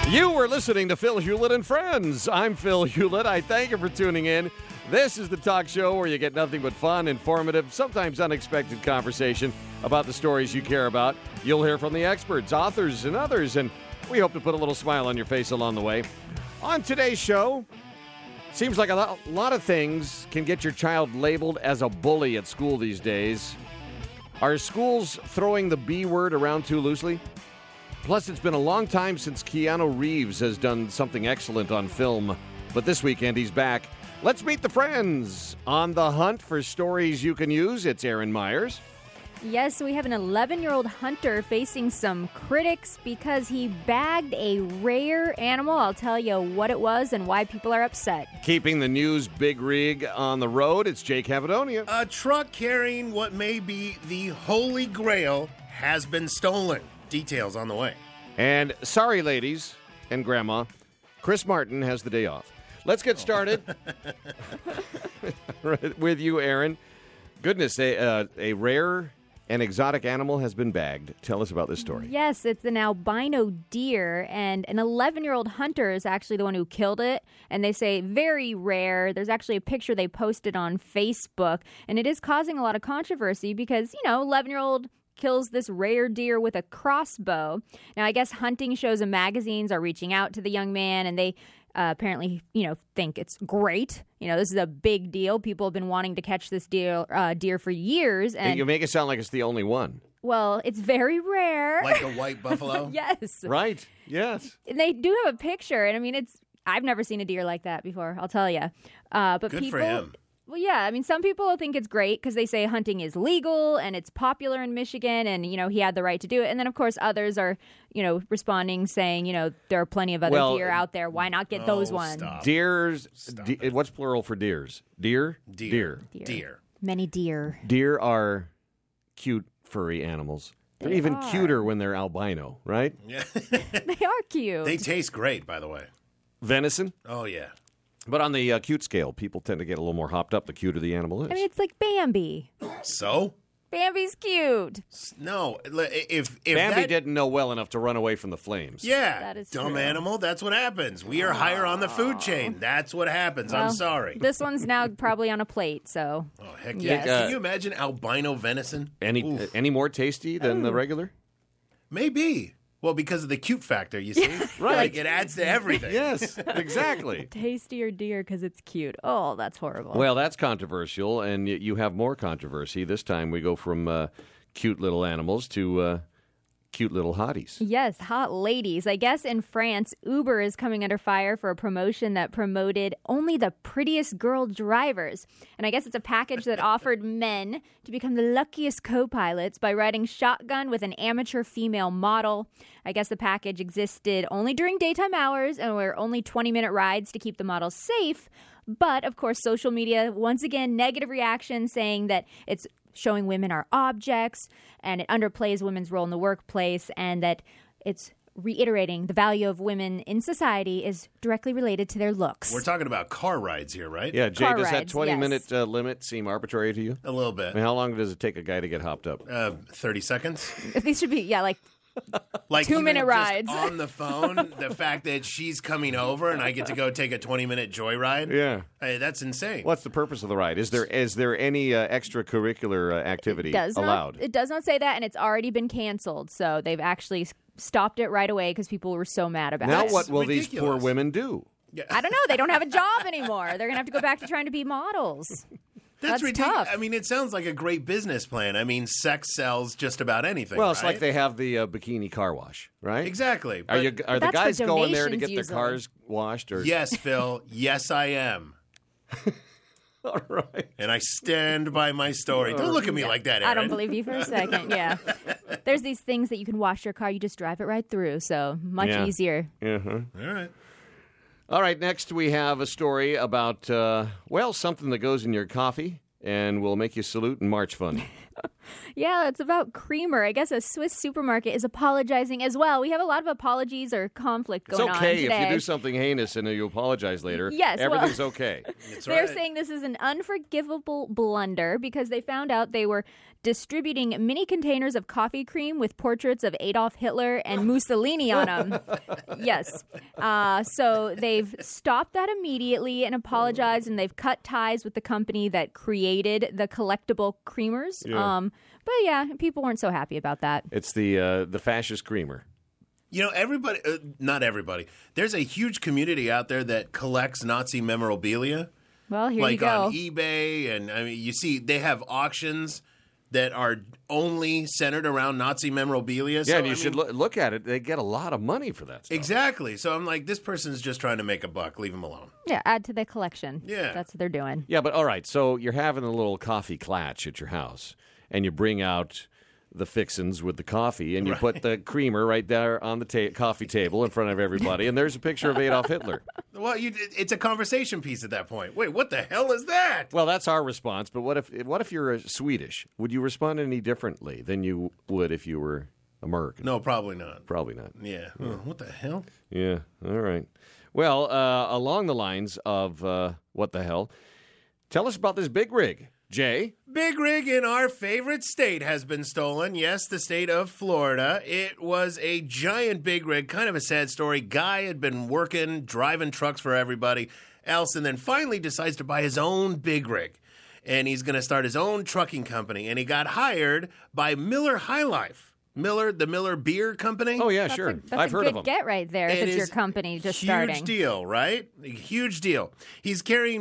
You were listening to Phil Hewlett and Friends. I'm Phil Hewlett. I thank you for tuning in. This is the talk show where you get nothing but fun, informative, sometimes unexpected conversation about the stories you care about. You'll hear from the experts, authors, and others, and we hope to put a little smile on your face along the way. On today's show, seems like a lot of things can get your child labeled as a bully at school these days. Are schools throwing the B word around too loosely? Plus, it's been a long time since Keanu Reeves has done something excellent on film. But this weekend, he's back. Let's meet the friends. On the hunt for stories you can use, it's Aaron Myers. Yes, we have an 11-year-old hunter facing some critics because he bagged a rare animal. I'll tell you what it was and why people are upset. Keeping the news big rig on the road, it's Jake Cavadonia. A truck carrying what may be the Holy Grail has been stolen. Details on the way. And sorry, ladies and Grandma, Chris Martin has the day off. Let's get started with you, Aaron. Goodness, a rare and exotic animal has been bagged. Tell us about this story. Yes, it's an albino deer, and an 11-year-old hunter is actually the one who killed it. And they say very rare. There's actually a picture they posted on Facebook, and it is causing a lot of controversy because, 11-year-old kills this rare deer with a crossbow. Now, I guess hunting shows and magazines are reaching out to the young man, and they apparently, think it's great. This is a big deal. People have been wanting to catch this deer for years. And you make it sound like it's the only one. Well, it's very rare. Like a white buffalo? Yes. Right. Yes. And they do have a picture, and I've never seen a deer like that before, I'll tell you. But Good people, for him. Well, yeah, some people think it's great because they say hunting is legal and it's popular in Michigan and, he had the right to do it. And then, of course, others are, responding saying, there are plenty of other deer out there. Why not get those ones? Stop. Deers. What's plural for deers? Deer? Deer. Many deer. Deer are cute, furry animals. They're even are. cuter when they're albino, right? Yeah. They are cute. They taste great, by the way. Venison. Oh, yeah. But on the cute scale, people tend to get a little more hopped up the cuter the animal is. it's like Bambi. So? Bambi's cute. No. If Bambi that, didn't know well enough to run away from the flames. Yeah. That is dumb true. animal. That's what happens. We are higher on the food chain. That's what happens. I'm Well, sorry. This one's now probably on a plate, so. Oh, heck Yes. yeah. Can you imagine albino venison? Any more tasty than the regular? Maybe. Well, because of the cute factor, you see? Right. Like, it adds to everything. Yes, exactly. Tastier deer because it's cute. Oh, that's horrible. Well, that's controversial, and you have more controversy. This time we go from cute little animals to cute little hotties. Yes, hot ladies. I guess in France, Uber is coming under fire for a promotion that promoted only the prettiest girl drivers. And I guess it's a package that offered men to become the luckiest co-pilots by riding shotgun with an amateur female model. I guess the package existed only during daytime hours and were only 20-minute rides to keep the models safe. But, of course, social media, once again, negative reaction saying that it's showing women are objects and it underplays women's role in the workplace and that it's reiterating the value of women in society is directly related to their looks. We're talking about car rides here, right? Yeah, Jay, Car does that rides, 20-minute limit seem arbitrary to you? A little bit. I mean, how long does it take a guy to get hopped up? 30 seconds. These should be, like even 2-minute just rides. on the phone, the fact that she's coming over and I get to go take a 20-minute joyride. Yeah. Hey, that's insane. What's the purpose of the ride? Is there any extracurricular activity allowed? It does not say that, and it's already been canceled. So they've actually stopped it right away because people were so mad about Now it. what will these poor ridiculous. women do? I don't know. They don't have a job anymore. They're going to have to go back to trying to be models. That's ridiculous. tough. I mean, it sounds like a great business plan. I mean, sex sells just about anything. Well, it's right? like they have the bikini car wash, right? Exactly. Are But the that's guys for going there to donations get their usually. cars washed? Or yes, Phil. Yes, I am. all right. And I stand by my story. Don't look at me like that, Aaron. I don't believe you for a second. Yeah. There's these things that you can wash your car. You just drive it right through. So much Yeah. easier. Uh-huh. All right. All right. Next, we have a story about something that goes in your coffee and will make you salute and march funny. Yeah, it's about Creamer. I guess a Swiss supermarket is apologizing as well. We have a lot of apologies or conflict It's going on okay today. if you do something heinous and you apologize later. Yes, well- Everything's okay. That's They're right. saying this is an unforgivable blunder because they found out they were distributing mini containers of coffee cream with portraits of Adolf Hitler and Mussolini on them. Yes. So they've stopped that immediately and apologized, and they've cut ties with the company that created the collectible creamers. Yeah. But yeah, people weren't so happy about that. It's the fascist creamer. You know, everybody, not everybody, there's a huge community out there that collects Nazi memorabilia. Well, here you Like go. on eBay, and I mean, you see, they have auctions that are only centered around Nazi memorabilia. Yeah, So, and you I should mean, look at it. They get a lot of money for that stuff. Exactly. So I'm like, this person's just trying to make a buck. Leave him alone. Yeah, add to the collection. Yeah. That's what they're doing. Yeah, but all right. So you're having a little coffee clatch at your house, and you bring out the fixins with the coffee, and you put the creamer right there on the coffee table in front of everybody, and there's a picture of Adolf Hitler. Well, it's a conversation piece at that point. Wait, what the hell is that? Well, that's our response. But what if you're Swedish? Would you respond any differently than you would if you were American? No, probably not. Probably not. Yeah. Oh, what the hell? Yeah. All right. Well, along the lines of what the hell, tell us about this big rig, Jay. Big rig in our favorite state has been stolen. Yes, the state of Florida. It was a giant big rig, kind of a sad story. Guy had been working, driving trucks for everybody else, and then finally decides to buy his own big rig. And he's going to start his own trucking company. And he got hired by Miller High Life. The Miller Beer Company. Oh, yeah, That's sure. That's I've a heard good of them. get right there if It it's your is company just huge starting. deal, right? A huge deal. He's carrying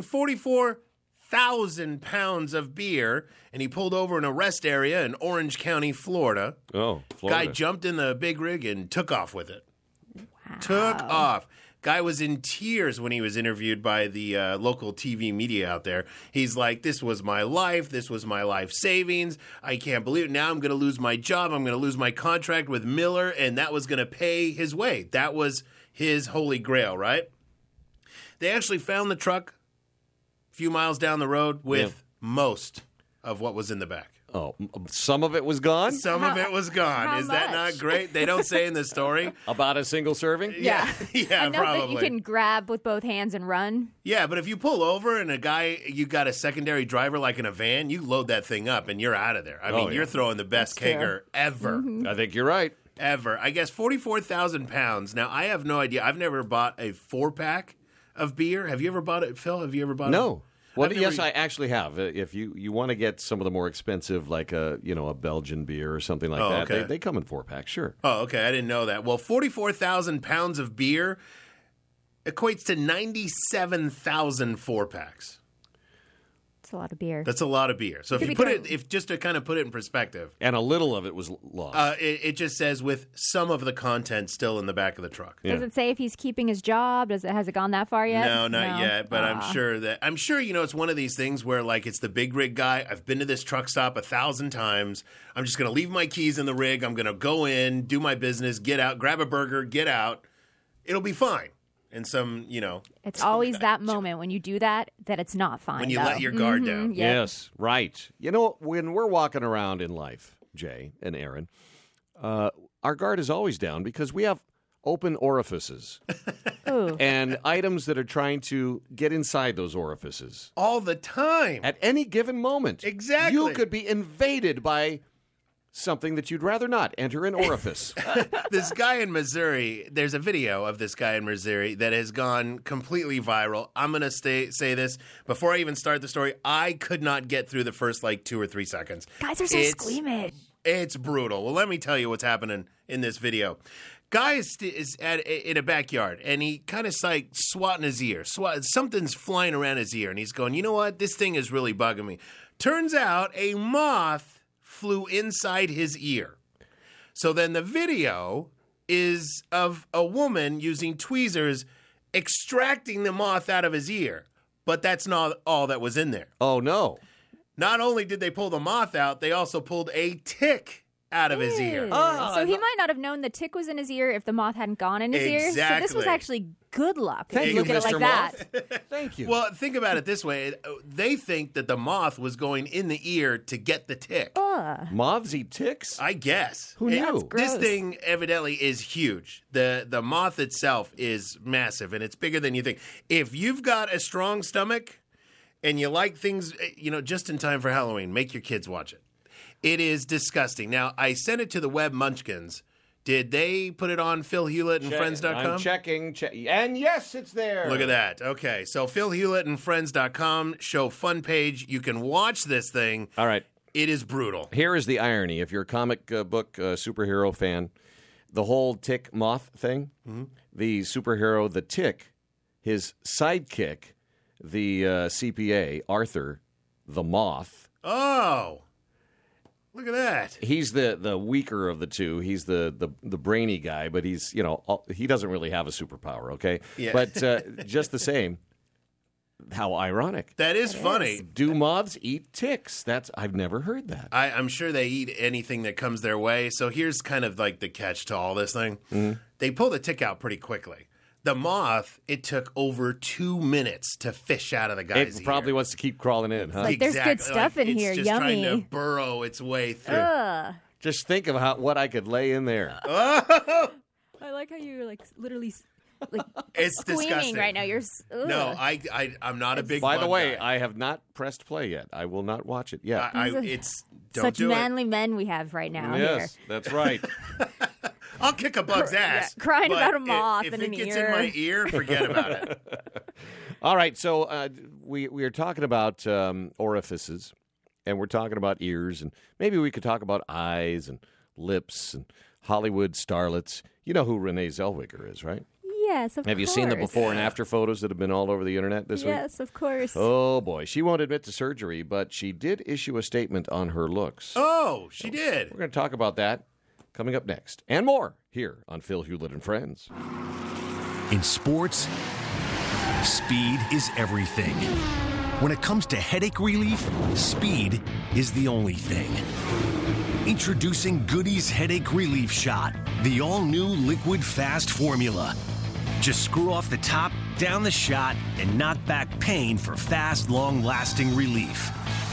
44,000 pounds of beer, and he pulled over an arrest area in Orange County, Florida. Oh, Florida. Guy jumped in the big rig and took off with it. Took off. Guy was in tears when he was interviewed by the local TV media out there. He's like, this was my life. This was my life savings. I can't believe it. Now I'm going to lose my job. I'm going to lose my contract with Miller, and that was going to pay his way. That was his holy grail, right? They actually found the truck a few miles down the road with most of what was in the back. Oh, some of it was gone? Some of it was gone. how Is that much? not great? They don't say in the story. About a single serving? Yeah, yeah, Enough probably. that you can grab with both hands and run. Yeah, but if you pull over and you got a secondary driver like in a van, you load that thing up and you're out of there. I mean, yeah. you're throwing the best That's true. kegger ever. I think you're right. Ever. I guess 44,000 pounds. Now, I have no idea. I've never bought a 4-pack of beer. Have you ever bought it, Phil? Have you ever bought it? No. Well, I've yes, never- I actually have. If you want to get some of the more expensive, like a Belgian beer or something like Oh, that, okay. they come in 4-packs, sure. Oh, okay. I didn't know that. Well, 44,000 pounds of beer equates to 97,000 4-packs. It's a lot of beer. That's a lot of beer. So if Could you be put drunk. it, if just to kind of put it in perspective, And a little of it was lost. it just says with some of the content still in the back of the truck. Yeah. Does it say if he's keeping his job? Has it gone that far yet? No, not yet. But Ah. I'm sure it's one of these things where like it's the big rig guy. I've been to this truck stop 1,000 times. I'm just gonna leave my keys in the rig. I'm gonna go in, do my business, get out, grab a burger, get out. It'll be fine. And It's always that moment when you do that it's not fine. when you though. let your guard down. Yep. Yes, right. When we're walking around in life, Jay and Aaron, our guard is always down because we have open orifices Ooh. and items that are trying to get inside those orifices. All the time. At any given moment. Exactly. You could be invaded by something that you'd rather not enter an orifice. This guy in Missouri, there's a video of this guy in Missouri that has gone completely viral. I'm going to say this before I even start the story. I could not get through the first 2 or 3 seconds. Guys are so It's- squeamish. It's brutal. Well, let me tell you what's happening in this video. Guy is in a backyard, and he kind of like swatting his ear. Something's flying around his ear, and he's going, you know what? This thing is really bugging me. Turns out a moth flew inside his ear. So then the video is of a woman using tweezers extracting the moth out of his ear. But that's not all that was in there. Oh, no. Not only did they pull the moth out, they also pulled a tick out of his ear. Ew. So he might not have known the tick was in his ear if the moth hadn't gone in his ear. So this was Exactly. actually good luck. Thank if you, look at it Mr. like that. Moth. Thank you. Well, think about it this way. They think that the moth was going in the ear to get the tick. Ugh. Moths eat ticks? I guess. Who knew? That's gross. This thing evidently is huge. The moth itself is massive, and it's bigger than you think. If you've got a strong stomach and you like things, just in time for Halloween, make your kids watch it. It is disgusting. Now, I sent it to the Web Munchkins. Did they put it on Phil Hewlett and Friends.com? I'm checking. And yes, it's there. Look at that. Okay, so Phil Hewlett and Friends.com show fun page. You can watch this thing. All right. It is brutal. Here is the irony. If you're a comic book superhero fan, the whole tick moth thing, the superhero, the tick, his sidekick, the CPA, Arthur, the moth. Oh, look at that. He's the weaker of the two. He's the brainy guy, but he's, he doesn't really have a superpower, okay? Yeah. But just the same, how ironic. That is funny. Do moths eat ticks? I've never heard that. I'm sure they eat anything that comes their way. So here's kind of like the catch to all this thing. They pull the tick out pretty quickly. The moth, it took over 2 minutes to fish out of the guy's It ear. probably wants to keep crawling in, huh? Like, there's good stuff in it's here. just trying Yummy. to burrow its way through. Ugh. Just think of what I could lay in there. I like how you're literally It's squeaming disgusting. right now. You're No, I'm not a big By the bug way, guy. I have not pressed play yet. I will not watch it yet. Don't such do manly men we have right now Yes, here. that's right. I'll kick a bug's ass. crying but about a moth if in it an gets ear. in my ear, forget about it. All right, so we are talking about orifices, and we're talking about ears, and maybe we could talk about eyes and lips and Hollywood starlets. You know who Renee Zellweger is, right? Yes, of course. Have you seen the before and after photos that have been all over the internet this week? Yes, of course. Oh, boy. She won't admit to surgery, but she did issue a statement on her looks. Oh, she did. We're going to talk about that coming up next, and more here on Phil Hewlett and Friends. In sports, speed is everything. When it comes to headache relief, speed is the only thing. Introducing Goody's Headache Relief Shot, the all-new liquid fast formula. Just screw off the top, down the shot, and knock back pain for fast, long-lasting relief.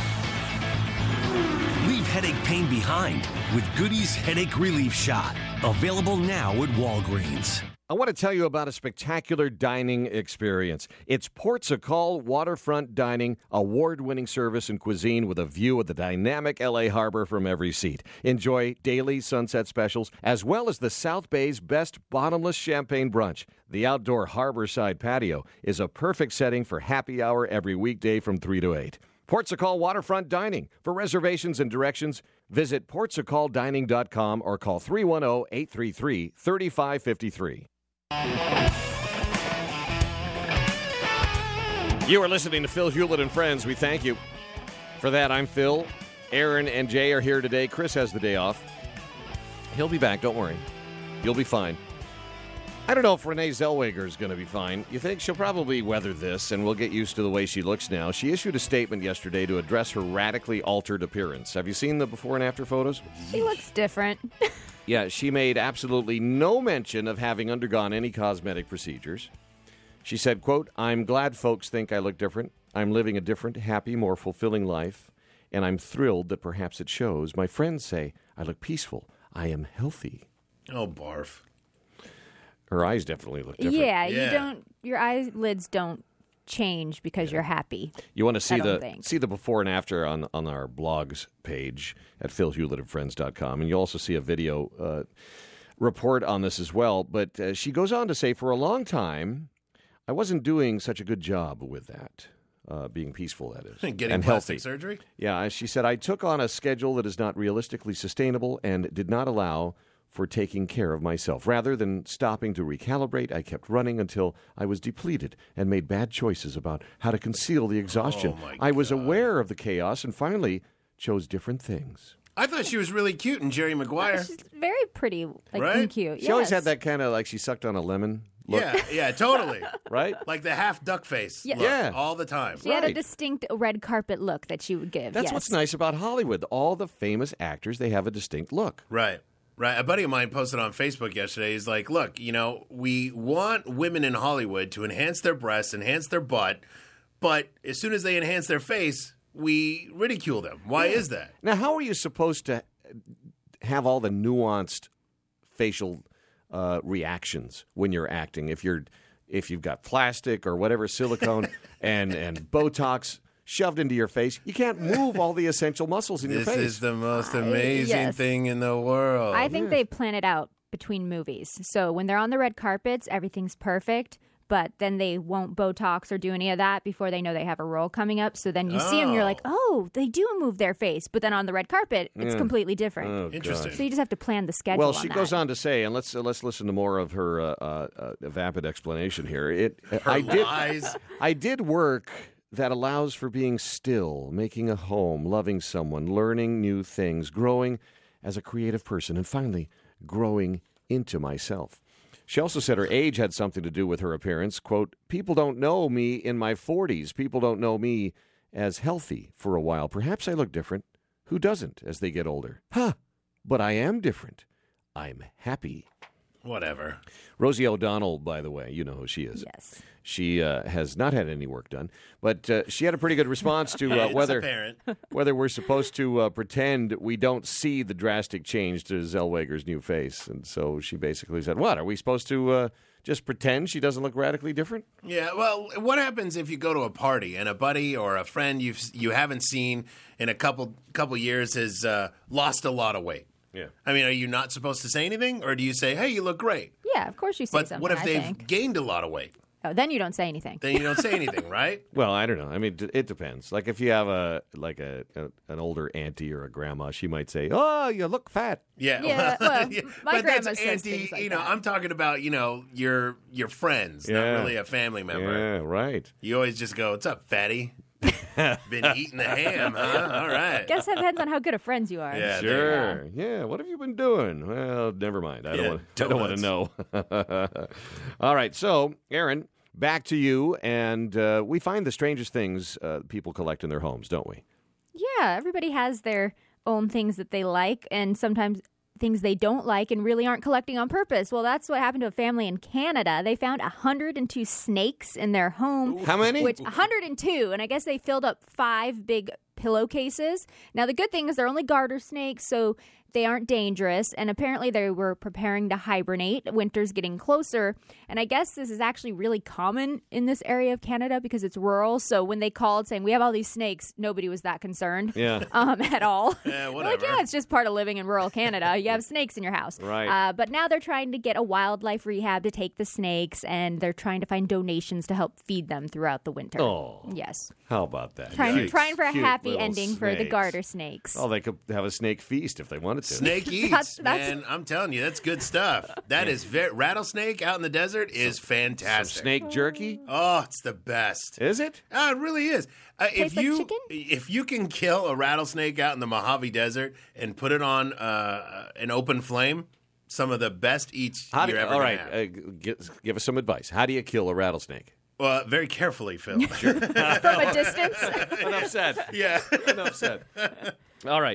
Leave headache pain behind with Goody's Headache Relief Shot. Available now at Walgreens. I want to tell you about a spectacular dining experience. It's Portugal Waterfront Dining, award-winning service and cuisine with a view of the dynamic L.A. harbor from every seat. Enjoy daily sunset specials, as well as the South Bay's best bottomless champagne brunch. The outdoor harborside patio is a perfect setting for happy hour every weekday from 3 to 8. Portugal Waterfront Dining. For reservations and directions, visit portugaldining.com or call 310-833-3553. You are listening to Phil Hewlett and Friends. We thank you for that. I'm Phil. Aaron and Jay are here today. Chris has the day off. He'll be back. Don't worry. You'll be fine. I don't know if Renee Zellweger is going to be fine. You think she'll probably weather this, and we'll get used to the way she looks now. She issued a statement yesterday to address her radically altered appearance. Have you seen the before and after photos? She looks different. Yeah, she made absolutely no mention of having undergone any cosmetic procedures. She said, quote, "I'm glad folks think I look different. I'm living a different, happy, more fulfilling life, and I'm thrilled that perhaps it shows. My friends say I look peaceful. I am healthy." Oh, barf. Her eyes definitely look different. Yeah, your eyelids don't change because you're happy. You want to see I don't think. the before and after on our blogs page at philhewlettandfriends.com, and you'll also see a video report on this as well. But she goes on to say, for a long time, I wasn't doing such a good job with that, being peaceful, that is, Getting and plastic healthy surgery? Yeah, she said, I took on a schedule that is not realistically sustainable and did not allow for taking care of myself. Rather than stopping to recalibrate, I kept running until I was depleted and made bad choices about how to conceal the exhaustion. Oh, my I was God. aware of the chaos and finally chose different things. I thought she was really cute in Jerry Maguire. She's very pretty, Right? and cute. She always had Yes. that kind of like she sucked on a lemon look, Yeah, totally. right? Like the half duck face Yeah. look Yeah. all the time. She had a Right. distinct red carpet look that she would give. That's yes. what's nice about Hollywood. All the famous actors, they have a distinct look. Right. Right. A buddy of mine posted on Facebook yesterday. He's like, look, we want women in Hollywood to enhance their breasts, enhance their butt, but as soon as they enhance their face, we ridicule them. Why is that? Now, how are you supposed to have all the nuanced facial reactions when you're acting if you've got plastic or whatever silicone and Botox shoved into your face? You can't move all the essential muscles in your This face. is the most amazing yes. thing in the world. I think they plan it out between movies. So when they're on the red carpets, everything's perfect. But then they won't Botox or do any of that before they know they have a role coming up. So then you see them, you're like, oh, they do move their face. But then on the red carpet, it's completely different. Oh, Interesting. So you just have to plan the schedule. well, she on goes that. on to say, and let's listen to more of her vapid explanation here. Her lies. I did work that allows for being still, making a home, loving someone, learning new things, growing as a creative person, and finally growing into myself. She also said her age had something to do with her appearance. Quote, people don't know me in my 40s. People don't know me as healthy for a while. Perhaps I look different. Who doesn't as they get older? Huh, but I am different. I'm happy. Whatever. Rosie O'Donnell, by the way, you know who she is. Yes. She has not had any work done, but she had a pretty good response to It's whether apparent. whether we're supposed to pretend we don't see the drastic change to Zellweger's new face. And so she basically said, what, are we supposed to just pretend she doesn't look radically different? Yeah, well, what happens if you go to a party and a buddy or a friend you haven't seen in a couple years has lost a lot of weight? Yeah. I mean, are you not supposed to say anything, or do you say, hey, you look great? Yeah, of course you say But something. what if I they've think. gained a lot of weight? Oh, then you don't say anything. Then you don't say anything, right? Well, I don't know. I mean, it depends. Like if you have an older auntie or a grandma, she might say, "Oh, you look fat." Yeah. Yeah, well, my but grandma that's says anti, things like you know, that. I'm talking about, your friends, not Yeah. really a family member. Yeah, right. You always just go, "What's up, fatty?" Been eating the ham, huh? All right. Guess that depends on how good of friends you are. Yeah, Sure. Yeah. What have you been doing? Well, never mind. I don't want to know. All right. So, Aaron, back to you. And we find the strangest things people collect in their homes, don't we? Yeah, everybody has their own things that they like, and sometimes things they don't like and really aren't collecting on purpose. Well, that's what happened to a family in Canada. They found 102 snakes in their home. How many? 102, and I guess they filled up 5 big pillowcases. Now, the good thing is they're only garter snakes, so they aren't dangerous, and apparently they were preparing to hibernate. Winter's getting closer, and I guess this is actually really common in this area of Canada because it's rural, so when they called saying, we have all these snakes, nobody was that concerned Yeah. at all. Yeah, They're whatever. like, yeah, it's just part of living in rural Canada. You have snakes in your house. Right. But now they're trying to get a wildlife rehab to take the snakes, and they're trying to find donations to help feed them throughout the winter. Oh. Yes. How about that? Trying for a Cute happy little ending for the snakes. garter snakes. Oh, they could have a snake feast if they wanted to. Snake eats, That's- man. I'm telling you, that's good stuff. That is rattlesnake out in the desert is fantastic. Snake jerky? Oh, it's the best. Is it? It really is. Tastes like chicken? If you can kill a rattlesnake out in the Mojave Desert and put it on an open flame, some of the best eats How do you're you, ever all going right, to have. give us some advice. How do you kill a rattlesnake? Well, very carefully, Phil. From a distance. Enough said. Yeah. Enough said. All right.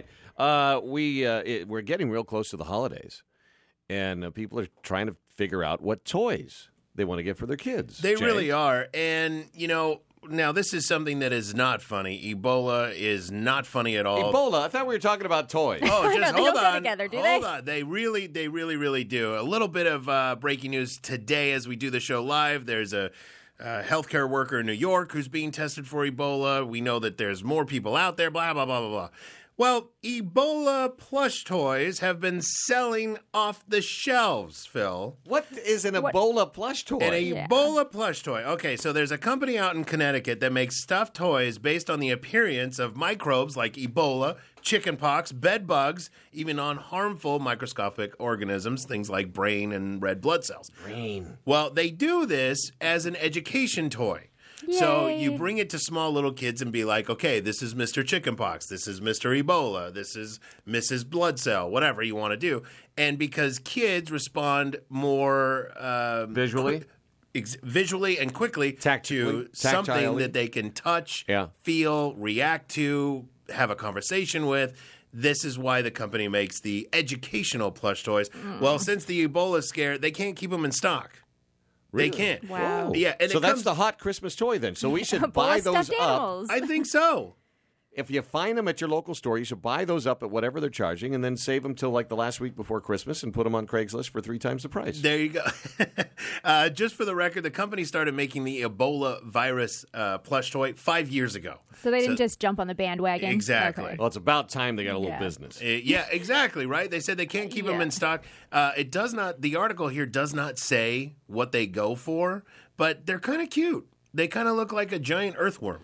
We're getting real close to the holidays, and people are trying to figure out what toys they want to get for their kids. They Jay? really are. And, now this is something that is not funny. Ebola is not funny at all. Ebola. I thought we were talking about toys. Oh, I know, just they hold don't go on. together, do Hold they? on. They really do. A little bit of breaking news today as we do the show live. There's a healthcare worker in New York who's being tested for Ebola. We know that there's more people out there, blah, blah, blah, blah, blah. Well, Ebola plush toys have been selling off the shelves, Phil. What is an Ebola plush toy? An Yeah. Ebola plush toy. Okay, so there's a company out in Connecticut that makes stuffed toys based on the appearance of microbes like Ebola, chickenpox, bed bugs, even on harmful microscopic organisms, things like brain and red blood cells. Brain. Well, they do this as an education toy. So Yay. you bring it to small little kids and be like, okay, this is Mr. Chickenpox, this is Mr. Ebola, this is Mrs. Blood Cell, whatever you want to do. And because kids respond more Visually? visually and quickly to something tactilely. that they can touch, Yeah. feel, react to, have a conversation with. This is why the company makes the educational plush toys. Well, since the Ebola scare, they can't keep them in stock. Really? They can't. Wow. Yeah, and So it that's comes, the hot Christmas toy then. So we should buy Full of those stuffed up. animals. I think so. If you find them at your local store, you should buy those up at whatever they're charging and then save them till like the last week before Christmas and put them on Craigslist for 3 times the price. There you go. Just for the record, the company started making the Ebola virus plush toy 5 years ago. So they didn't just jump on the bandwagon? Exactly. Okay. Well, it's about time they got a little Yeah. business. Yeah, exactly, right? They said they can't keep them Yeah. in stock. It does not, the article here does not say what they go for, but they're kind of cute. They kind of look like a giant earthworm.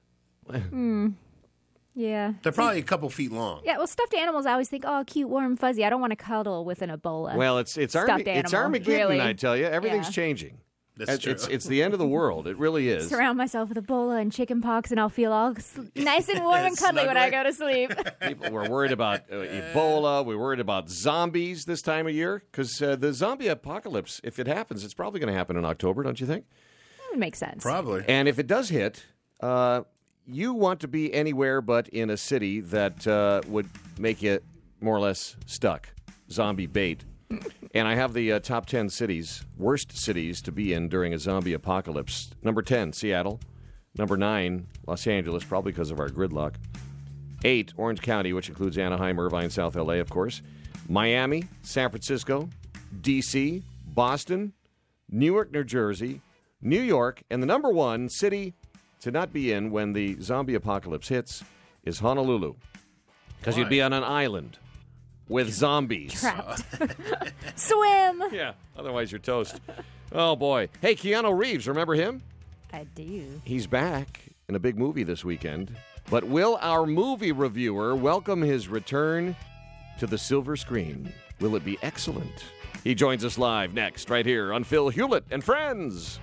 Yeah. They're probably a couple feet long. Yeah, well, stuffed animals, I always think, oh, cute, warm, fuzzy. I don't want to cuddle with an Ebola. Well, it's Stuffed animal, Armageddon, really. I tell you. Everything's Yeah. changing. That's true. It's the end of the world. It really is. Surround myself with Ebola and chicken pox, and I'll feel all nice and warm and cuddly when I go to sleep. People were worried about Ebola. We're worried about zombies this time of year because the zombie apocalypse, if it happens, it's probably going to happen in October, don't you think? It makes sense. Probably. And if it does hit, you want to be anywhere but in a city that would make you more or less stuck. Zombie bait. And I have the top 10 cities, worst cities to be in during a zombie apocalypse. Number 10, Seattle. Number 9, Los Angeles, probably because of our gridlock. 8, Orange County, which includes Anaheim, Irvine, South LA, of course. Miami, San Francisco, D.C., Boston, Newark, New Jersey, New York, and the number 1 city to not be in when the zombie apocalypse hits is Honolulu. Because you'd be on an island with zombies. Trapped. Swim. Yeah, otherwise you're toast. Oh, boy. Hey, Keanu Reeves, remember him? I do. He's back in a big movie this weekend. But will our movie reviewer welcome his return to the silver screen? Will it be excellent? He joins us live next, right here on Phil Hewlett and Friends.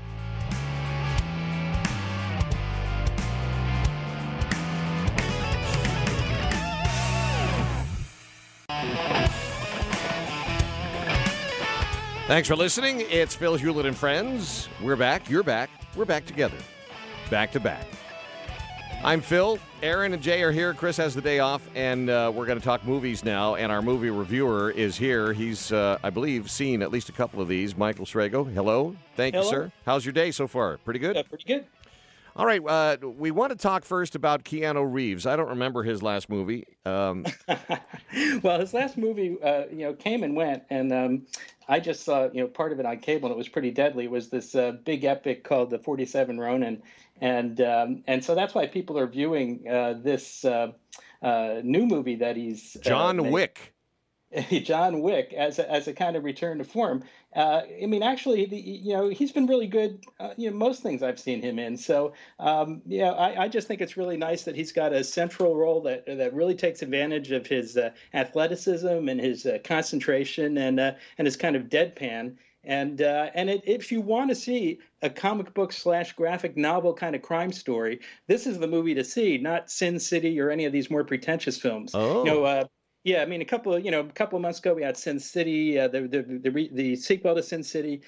Thanks for listening. It's Phil Hewlett and Friends. We're back. You're back. We're back together. Back to back. I'm Phil. Aaron and Jay are here. Chris has the day off, and we're going to talk movies now. And our movie reviewer is here. He's, I believe, seen at least a couple of these. Michael Strego. Hello. Thank you, sir. How's your day so far? Pretty good? Pretty good. All right. We want to talk first about Keanu Reeves. I don't remember his last movie. Well, his last movie, came and went, and I just saw, part of it on cable, and it was pretty deadly. It was this big epic called The 47 Ronin, and so that's why people are viewing this new movie that he's John Wick. John Wick as a kind of return to form. Actually, he's been really good. Most things I've seen him in. So, I just think it's really nice that he's got a central role that really takes advantage of his athleticism and his concentration and his kind of deadpan. If you want to see a comic book / graphic novel kind of crime story, this is the movie to see, not Sin City or any of these more pretentious films. Oh. Yeah, a couple of months ago we had Sin City, the sequel to Sin City,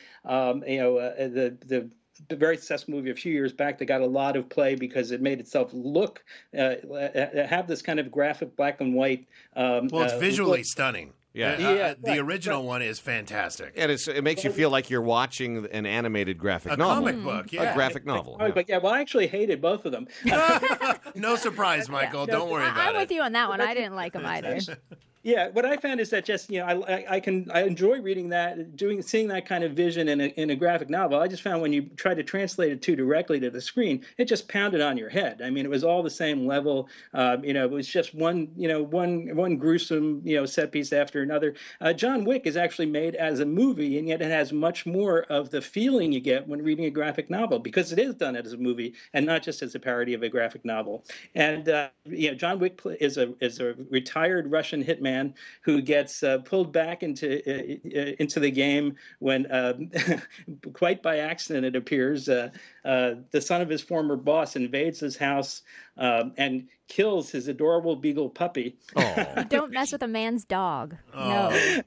the very successful movie a few years back that got a lot of play because it made itself look have this kind of graphic black and white. It's visually stunning. Yeah. The original one is fantastic. And it makes you feel like you're watching an animated graphic novel. Comic book, yeah. A graphic novel. But I actually hated both of them. No surprise, Michael. Don't worry about I'm it. with you on that one. I didn't like them either. Yeah, what I found is that just I enjoy reading that, seeing that kind of vision in a graphic novel. I just found when you try to translate it too directly to the screen, it just pounded on your head. I mean, it was all the same level. It was just one gruesome set piece after another. John Wick is actually made as a movie, and yet it has much more of the feeling you get when reading a graphic novel because it is done as a movie and not just as a parody of a graphic novel. And John Wick is a retired Russian hitman who gets pulled back into the game when, quite by accident, it appears, the son of his former boss invades his house and kills his adorable beagle puppy. Oh. Don't mess with a man's dog. No.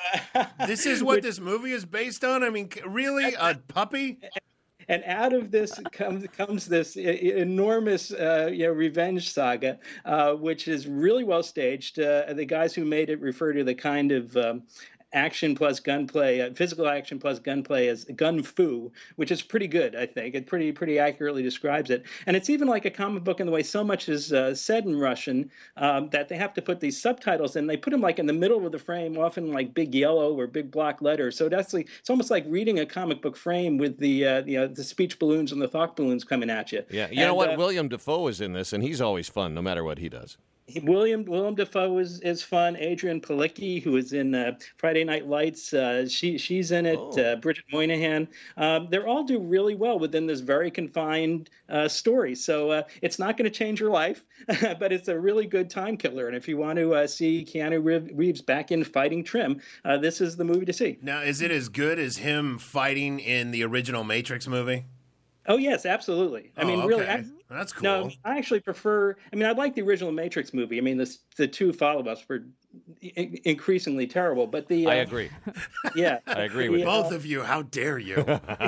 This is what this movie is based on? I mean, really? A puppy? And out of this comes this enormous revenge saga, which is really well staged. The guys who made it refer to the kind of action plus gunplay, physical action plus gunplay as gun fu, which is pretty good, I think. It pretty accurately describes it. And it's even like a comic book in the way so much is said in Russian that they have to put these subtitles in. They put them like in the middle of the frame, often like big yellow or big block letters. So it's almost like reading a comic book frame with the speech balloons and the thought balloons coming at you. Yeah, you know what? William Dafoe is in this, and he's always fun, no matter what he does. William Dafoe is fun. Adrian Palicki, who is in Friday Night Lights, she's in it. Oh. Bridget Moynihan. They all do really well within this very confined story. So it's not going to change your life, but it's a really good time killer. And if you want to see Keanu Reeves back in fighting trim, this is the movie to see. Now, is it as good as him fighting in the original Matrix movie? Oh, yes, absolutely. I mean, okay. really. That's cool. No, I actually prefer. I mean, I like the original Matrix movie. I mean, the two follow-ups were increasingly terrible. But I agree. Yeah, I agree with both of you. How dare you?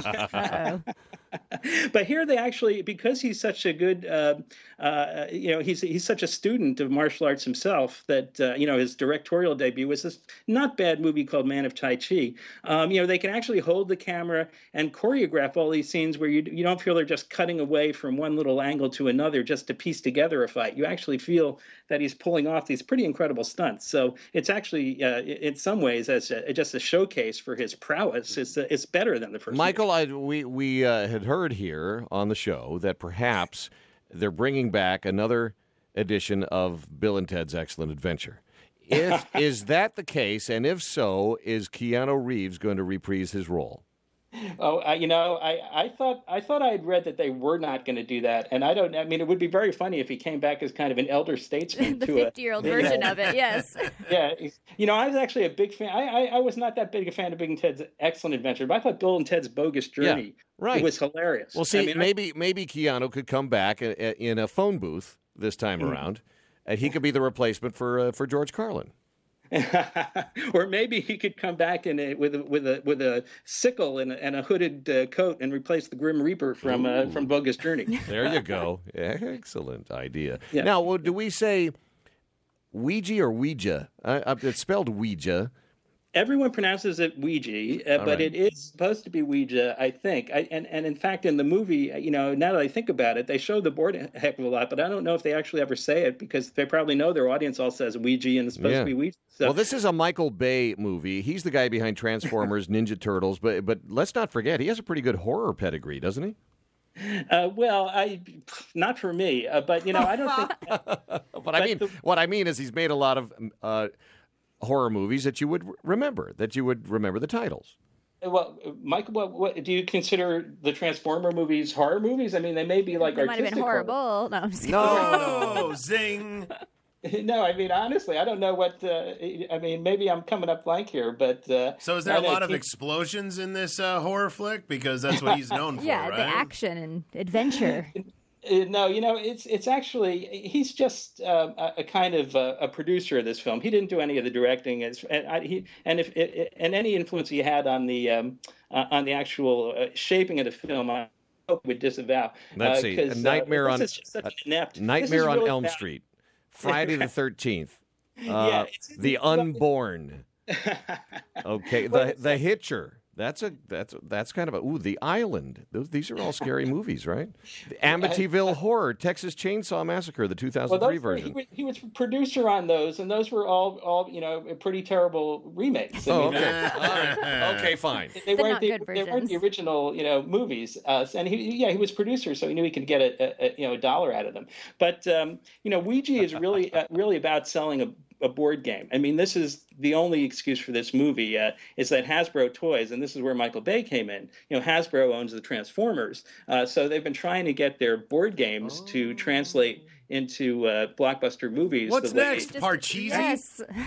But here they actually, because he's such a good, he's such a student of martial arts himself that his directorial debut was this not bad movie called Man of Tai Chi. They can actually hold the camera and choreograph all these scenes where you don't feel they're just cutting away from one little angle to another just to piece together a fight. You actually feel that he's pulling off these pretty incredible stunts. So it's actually, in some ways, just a showcase for his prowess. It's better than the first. Michael, we had heard here on the show that perhaps they're bringing back another edition of Bill and Ted's Excellent Adventure. Is that the case? And if so, is Keanu Reeves going to reprise his role? Oh, I thought I had read that they were not going to do that, and I mean, it would be very funny if he came back as kind of an elder statesman, the 50-year-old version of it. Yes. Yeah, I was actually a big fan. I was not that big a fan of Bill and Ted's Excellent Adventure, but I thought Bill and Ted's Bogus Journey was hilarious. Well, see, maybe Keanu could come back in a phone booth this time around, and he could be the replacement for George Carlin. Or maybe he could come back with a sickle and a hooded coat and replace the Grim Reaper from Bogus Journey. There you go. Excellent idea. Yeah. Now, do we say Ouija or Ouija? It's spelled Ouija. Everyone pronounces it Ouija, but right. It is supposed to be Ouija, I think. And in fact, in the movie, now that I think about it, they show the board a heck of a lot, but I don't know if they actually ever say it because they probably know their audience all says Ouija and it's supposed to be Ouija. So. Well, this is a Michael Bay movie. He's the guy behind Transformers, Ninja Turtles, but let's not forget, he has a pretty good horror pedigree, doesn't he? Not for me, but I don't think. What I mean is he's made a lot of horror movies that you would remember the titles. Well, Michael, what do you consider the Transformer movies horror movies? I mean, they may be like they might have been horrible. Horror. No, I'm just kidding. No, zing. No, I mean, honestly, I don't know what. Maybe I'm coming up blank here, but. So, is there a lot of explosions in this horror flick? Because that's what he's known for, yeah, right? the action and adventure. No, it's actually he's just a kind of a producer of this film. He didn't do any of the directing, and any influence he had on the actual shaping of the film, I hope would disavow. Let's see, a Nightmare on Elm Street, Friday the 13th, The Unborn. Okay, the Hitcher. That's kind of The Island. These are all scary movies, right? The Amityville Horror, Texas Chainsaw Massacre, the 2003 version. He was producer on those, and those were all pretty terrible remakes. Okay, all right. Okay, fine. They weren't not good they weren't the original movies. and he was producer, so he knew he could get a dollar out of them. But Ouija is really about selling a board game. I mean, this is the only excuse for this movie is that Hasbro Toys, and this is where Michael Bay came in. Hasbro owns the Transformers, so they've been trying to get their board games to translate into blockbuster movies. What's next? Parcheesi? Yes.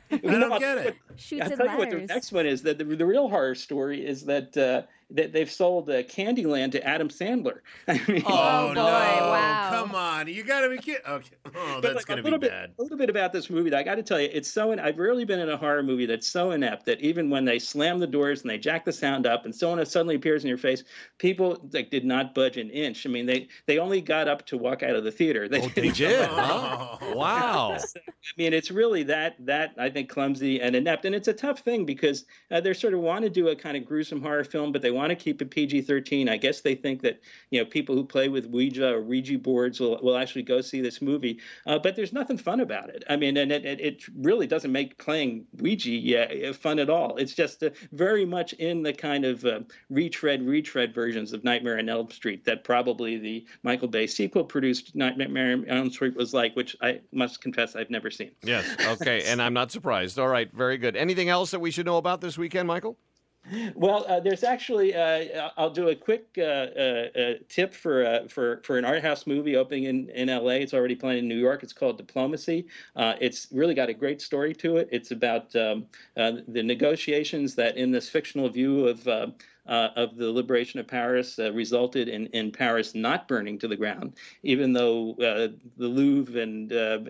I don't get it. Shoots I'll and tell you what the ladders. next one is. That the real horror story is that they've sold Candyland to Adam Sandler. I mean, Oh, boy, no. wow. Come on. You got to be kidding. Okay. Oh, that's like, going to be bad. A little bit about this movie. I got to tell you, it's so. I've rarely been in a horror movie that's so inept that even when they slam the doors and they jack the sound up and someone suddenly appears in your face, people did not budge an inch. I mean, they only got up to walk out of the theater. They did, huh? Wow. I mean, it's really that I think clumsy and inept, and it's a tough thing because they sort of want to do a kind of gruesome horror film, but they want to keep it PG-13. I guess they think that people who play with Ouija or Ouija boards will actually go see this movie, but there's nothing fun about it. I mean, and it really doesn't make playing Ouija fun at all. It's just very much in the kind of retread versions of Nightmare on Elm Street that probably the Michael Bay sequel-produced Nightmare on Elm Street was like, which I must confess I've never seen. Yes. Okay. And I'm not surprised. All right. Very good. Anything else that we should know about this weekend, Michael? Well, there's actually I'll do a quick tip for an art house movie opening in L.A. It's already playing in New York. It's called Diplomacy. It's really got a great story to it. It's about the negotiations that in this fictional view of the liberation of Paris resulted in Paris not burning to the ground, even though the Louvre and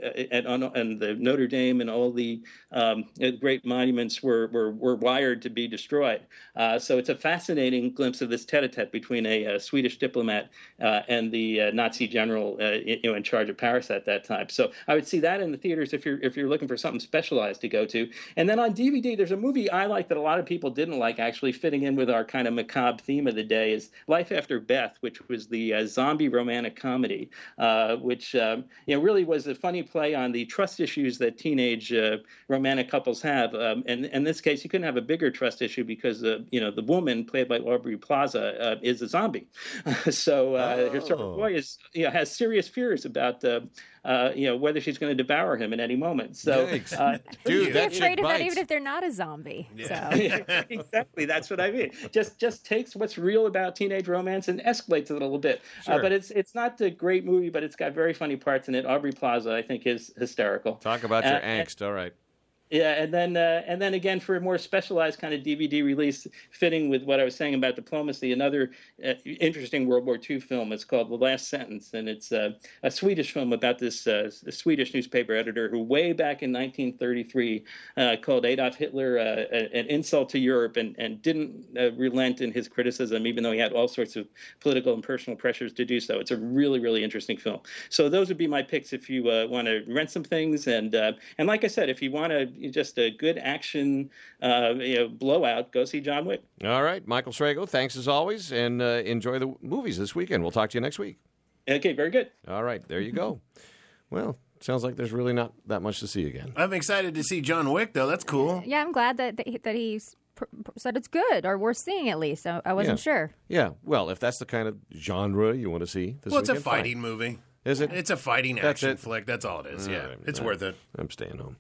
the Notre Dame and all the great monuments were wired to be destroyed. So it's a fascinating glimpse of this tete-a-tete between a Swedish diplomat and the Nazi general in charge of Paris at that time. So I would see that in the theaters if you're looking for something specialized to go to. And then on DVD, there's a movie I like that a lot of people didn't like, actually fitting in with our kind of macabre theme of the day, is Life After Beth, which was the zombie romantic comedy, which really was a funny play on the trust issues that teenage romantic couples have. And in this case, you couldn't have a bigger trust issue because the woman played by Aubrey Plaza is a zombie. So her sort of boy has serious fears about whether she's going to devour him at any moment. So, dude, they're that afraid chick of that bites. even if they're not a zombie. Yeah. So. Yeah, exactly. That's what I mean. Just takes what's real about teenage romance and escalates it a little bit. Sure. But it's not a great movie, but it's got very funny parts in it. Aubrey Plaza, I think, is hysterical. Talk about your angst. All right. Yeah, and then again for a more specialized kind of DVD release, fitting with what I was saying about Diplomacy, another interesting World War II film. It's called The Last Sentence, and it's a Swedish film about this Swedish newspaper editor who, way back in 1933, called Adolf Hitler an insult to Europe, and didn't relent in his criticism, even though he had all sorts of political and personal pressures to do so. It's a really, really interesting film. So those would be my picks if you want to rent some things, and like I said, if you want to just a good action blowout, go see John Wick. All right. Michael Strago, thanks as always, and enjoy the movies this weekend. We'll talk to you next week. Okay, very good. All right. There you go. Well, sounds like there's really not that much to see again. I'm excited to see John Wick, though. That's cool. Yeah, I'm glad that he's said it's good, or worth seeing at least. I wasn't sure. Yeah. Well, if that's the kind of genre you want to see this Well, it's a weekend, fighting fine. movie. Is it? It's a fighting That's action it? flick. That's all it is. Yeah, right. it's worth it. I'm staying home.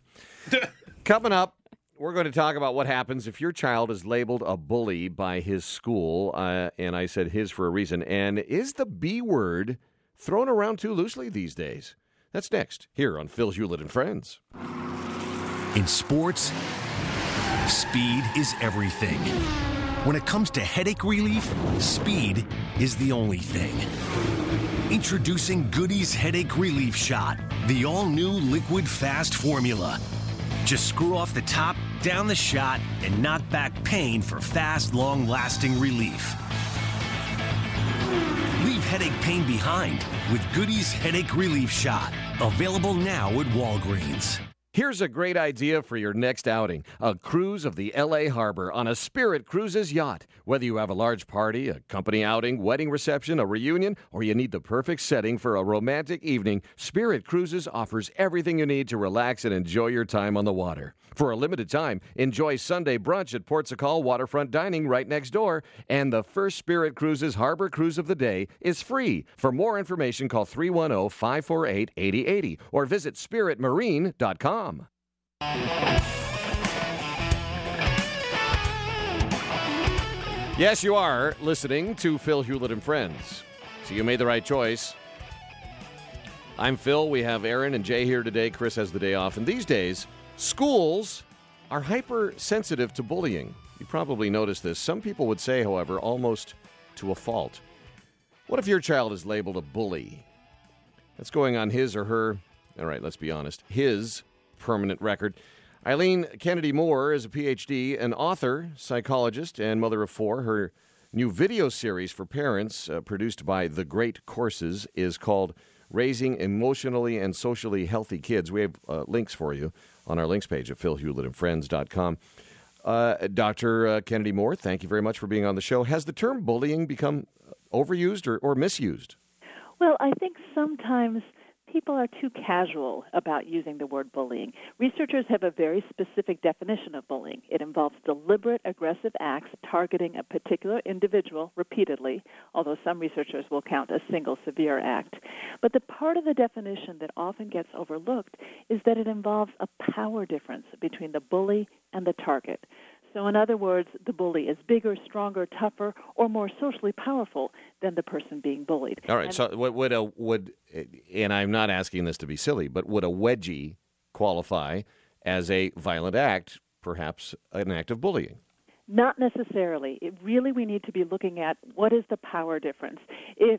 Coming up, we're going to talk about what happens if your child is labeled a bully by his school, and I said his for a reason. And is the B word thrown around too loosely these days? That's next, here on Phil Hewlett and Friends. In sports, speed is everything. When it comes to headache relief, speed is the only thing. Introducing Goody's Headache Relief Shot, the all-new liquid fast formula. Just screw off the top, down the shot, and knock back pain for fast, long-lasting relief. Leave headache pain behind with Goody's Headache Relief Shot. Available now at Walgreens. Here's a great idea for your next outing. A cruise of the L.A. Harbor on a Spirit Cruises yacht. Whether you have a large party, a company outing, wedding reception, a reunion, or you need the perfect setting for a romantic evening, Spirit Cruises offers everything you need to relax and enjoy your time on the water. For a limited time, enjoy Sunday brunch at Port Sacal Waterfront Dining right next door, and the first Spirit Cruises Harbor Cruise of the day is free. For more information, call 310-548-8080 or visit spiritmarine.com. Yes, you are listening to Phil Hewlett and Friends. So you made the right choice. I'm Phil. We have Aaron and Jay here today. Chris has the day off. And these days, Schools are hypersensitive to bullying. You probably noticed this. Some people would say, however, almost to a fault. What if your child is labeled a bully? That's going on his or her, all right, let's be honest, his permanent record. Eileen Kennedy Moore is a PhD, an author, psychologist, and mother of four. Her new video series for parents, produced by The Great Courses, is called Raising Emotionally and Socially Healthy Kids. We have links for you on our links page at philhewlettandfriends.com. Dr. Kennedy Moore, thank you very much for being on the show. Has the term bullying become overused or misused? Well, I think sometimes people are too casual about using the word bullying. Researchers have a very specific definition of bullying. It involves deliberate, aggressive acts targeting a particular individual repeatedly, although some researchers will count a single severe act. But the part of the definition that often gets overlooked is that it involves a power difference between the bully and the target. So in other words, the bully is bigger, stronger, tougher, or more socially powerful than the person being bullied. All right, so would and I'm not asking this to be silly, but would a wedgie qualify as a violent act, perhaps an act of bullying? Not necessarily. We need to be looking at what is the power difference. If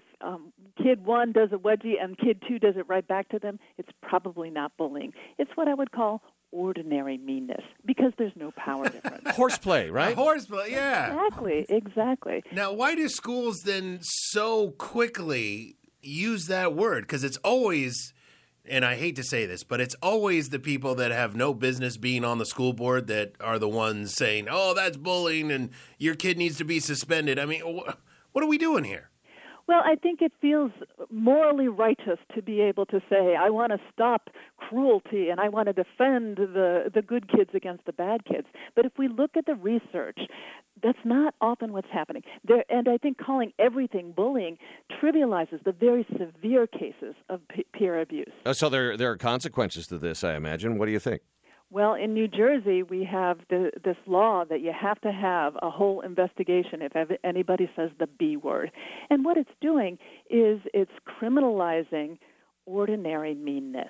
kid 1 does a wedgie and kid 2 does it right back to them, it's probably not bullying. It's what I would call ordinary meanness, because there's no power difference. Horseplay, right? Horseplay, yeah. Exactly. Now, why do schools then so quickly use that word? Because it's always, and I hate to say this, but it's always the people that have no business being on the school board that are the ones saying, oh, that's bullying and your kid needs to be suspended. I mean, what are we doing here? Well, I think it feels morally righteous to be able to say, I want to stop cruelty and I want to defend the good kids against the bad kids. But if we look at the research, that's not often what's happening. And I think calling everything bullying trivializes the very severe cases of peer abuse. So there are consequences to this, I imagine. What do you think? Well, in New Jersey, we have this law that you have to have a whole investigation if anybody says the B word. And what it's doing is it's criminalizing ordinary meanness.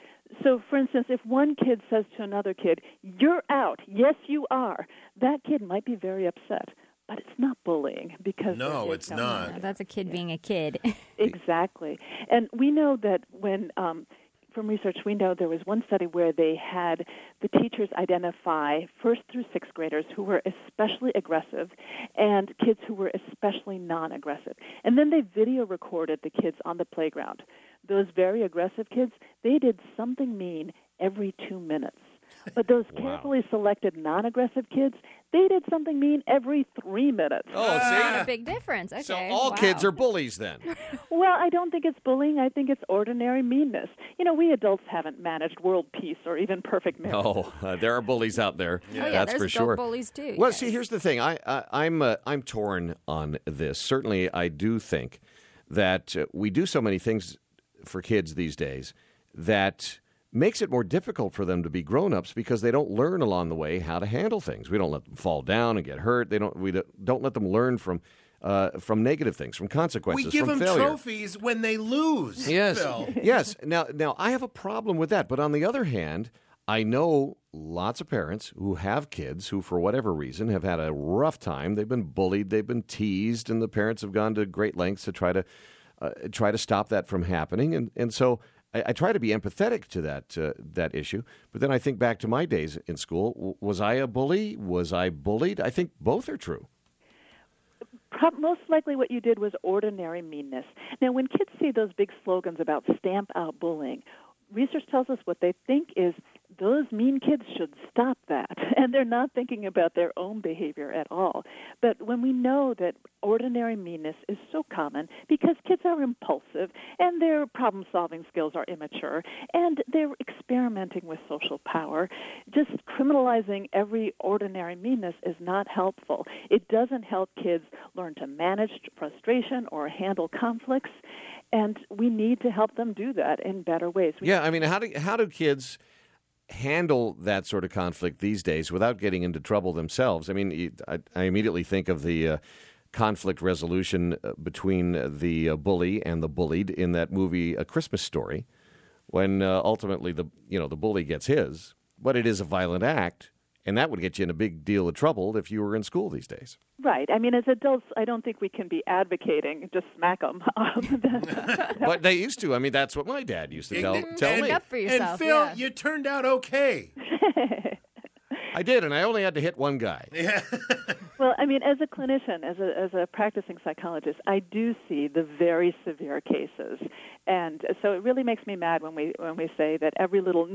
So, for instance, if one kid says to another kid, you're out, yes, you are, that kid might be very upset. But it's not bullying because... No, it's not. Yeah, that's a kid being a kid. Exactly. And we know that when... From research, we know there was one study where they had the teachers identify 1st through 6th graders who were especially aggressive and kids who were especially non-aggressive. And then they video recorded the kids on the playground. Those very aggressive kids, they did something mean every 2 minutes. But those carefully selected non-aggressive kids, they did something mean every 3 minutes. Oh, see? A big difference. Okay. So all kids are bullies then. Well, I don't think it's bullying. I think it's ordinary meanness. You know, we adults haven't managed world peace or even perfect marriage. Oh, there are bullies out there. Yeah, that's there's for sure. bullies too. Well, yes. see, here's the thing. I'm torn on this. Certainly, I do think that we do so many things for kids these days that makes it more difficult for them to be grown-ups because they don't learn along the way how to handle things. We don't let them fall down and get hurt. We don't let them learn from negative things, from consequences, we give from them failure. trophies when they lose. Yes, Phil. yes. Now I have a problem with that. But on the other hand, I know lots of parents who have kids who, for whatever reason, have had a rough time. They've been bullied, they've been teased, and the parents have gone to great lengths to try to stop that from happening. And so I try to be empathetic to that issue. But then I think back to my days in school. Was I a bully? Was I bullied? I think both are true. Most likely what you did was ordinary meanness. Now, when kids see those big slogans about stamp out bullying, research tells us what they think is those mean kids should stop that. And they're not thinking about their own behavior at all. But when we know that ordinary meanness is so common because kids are impulsive and their problem-solving skills are immature and they're experimenting with social power, just criminalizing every ordinary meanness is not helpful. It doesn't help kids learn to manage frustration or handle conflicts. And we need to help them do that in better ways. Yeah, I mean, how do kids handle that sort of conflict these days without getting into trouble themselves? I mean, I immediately think of the conflict resolution between the bully and the bullied in that movie A Christmas Story, when ultimately the bully gets his, but it is a violent act, and that would get you in a big deal of trouble if you were in school these days. Right. I mean, as adults, I don't think we can be advocating just smack them. But they used to. I mean, that's what my dad used to tell me. Stand up for yourself. And Phil, yeah. you turned out okay. I did, and I only had to hit one guy. Yeah. Well, I mean, as a clinician, as a practicing psychologist, I do see the very severe cases, and so it really makes me mad when we say that every little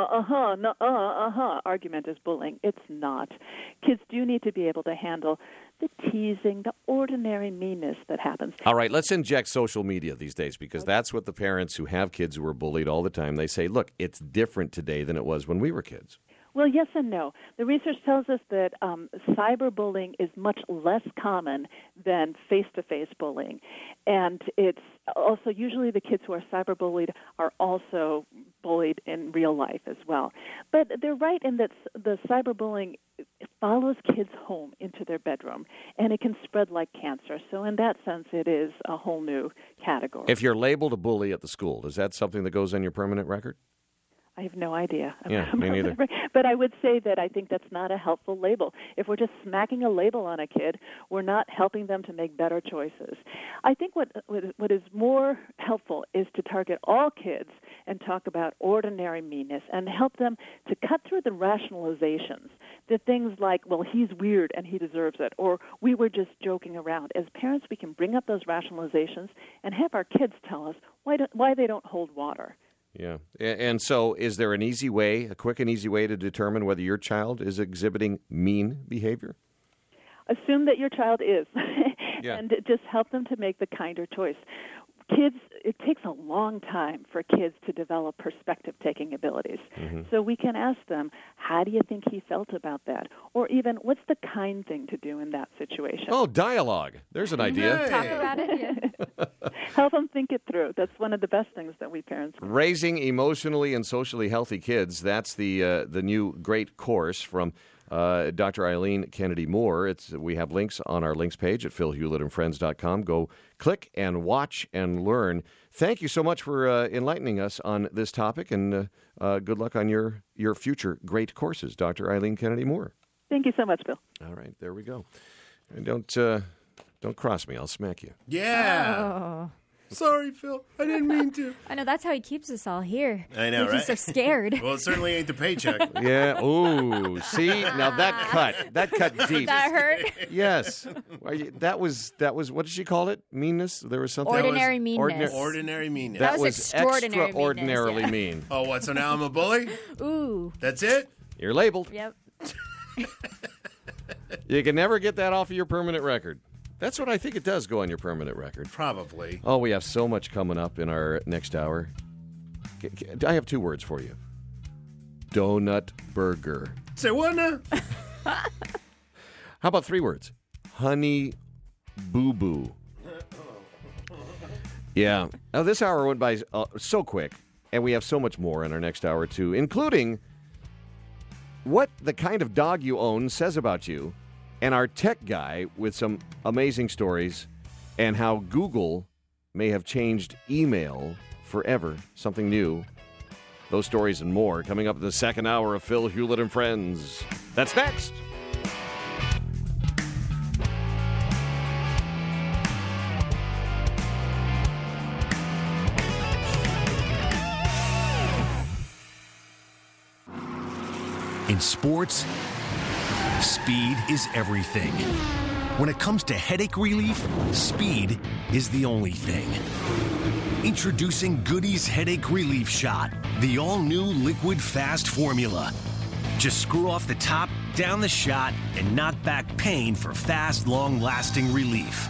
argument is bullying. It's not. Kids do need to be able to handle the teasing, the ordinary meanness that happens. All right, let's inject social media these days, because that's what the parents who have kids who are bullied all the time, they say, look, it's different today than it was when we were kids. Well, yes and no. The research tells us that cyberbullying is much less common than face-to-face bullying. And it's also usually the kids who are cyberbullied are also bullied in real life as well. But they're right in that the cyberbullying follows kids home into their bedroom, and it can spread like cancer. So in that sense, it is a whole new category. If you're labeled a bully at the school, is that something that goes on your permanent record? I have no idea. Yeah, me neither. But I would say that I think that's not a helpful label. If we're just smacking a label on a kid, we're not helping them to make better choices. I think what is more helpful is to target all kids and talk about ordinary meanness and help them to cut through the rationalizations, the things like, well, he's weird and he deserves it, or we were just joking around. As parents, we can bring up those rationalizations and have our kids tell us why they don't hold water. Yeah. And so is there an easy way, a quick and easy way to determine whether your child is exhibiting mean behavior? Assume that your child is, Yeah. and just help them to make the kinder choice. Kids, it takes a long time for kids to develop perspective-taking abilities. Mm-hmm. So we can ask them, how do you think he felt about that? Or even, what's the kind thing to do in that situation? Oh, dialogue. There's an idea. Hey. Talk about it. Yeah. Help them think it through. That's one of the best things that we parents can do. Raising emotionally and socially healthy kids. That's the new great course from Dr. Eileen Kennedy Moore. We have links on our links page at philhewlettandfriends.com. Go click and watch and learn. Thank you so much for enlightening us on this topic, and good luck on your future great courses, Dr. Eileen Kennedy Moore. Thank you so much, Bill. All right, there we go. And don't cross me. I'll smack you. Yeah. Oh. Sorry, Phil. I didn't mean to. I know, that's how he keeps us all here. I know, Makes right? us so scared. Well, it certainly ain't the paycheck. Yeah. Ooh. See? Now that cut deep. That hurt? Yes. That was. What did she call it? Meanness? There was something. Ordinary meanness. Ordinary meanness. That was extraordinary extraordinarily meanness, mean. Oh, what? So now I'm a bully? Ooh. That's it? You're labeled. Yep. You can never get that off of your permanent record. That's what I think it does go on your permanent record. Probably. Oh, we have so much coming up in our next hour. I have 2 words for you. Donut burger. Say what now? How about 3 words? Honey boo boo. Yeah. Now, this hour went by so quick, and we have so much more in our next hour, too, including what the kind of dog you own says about you, and our tech guy with some amazing stories, and how Google may have changed email forever, something new. Those stories and more coming up in the second hour of Phil Hewlett and Friends. That's next. In sports, speed is everything. When it comes to headache relief, speed is the only thing. Introducing Goody's Headache Relief Shot, the all-new liquid fast formula. Just screw off the top, down the shot, and knock back pain for fast, long-lasting relief.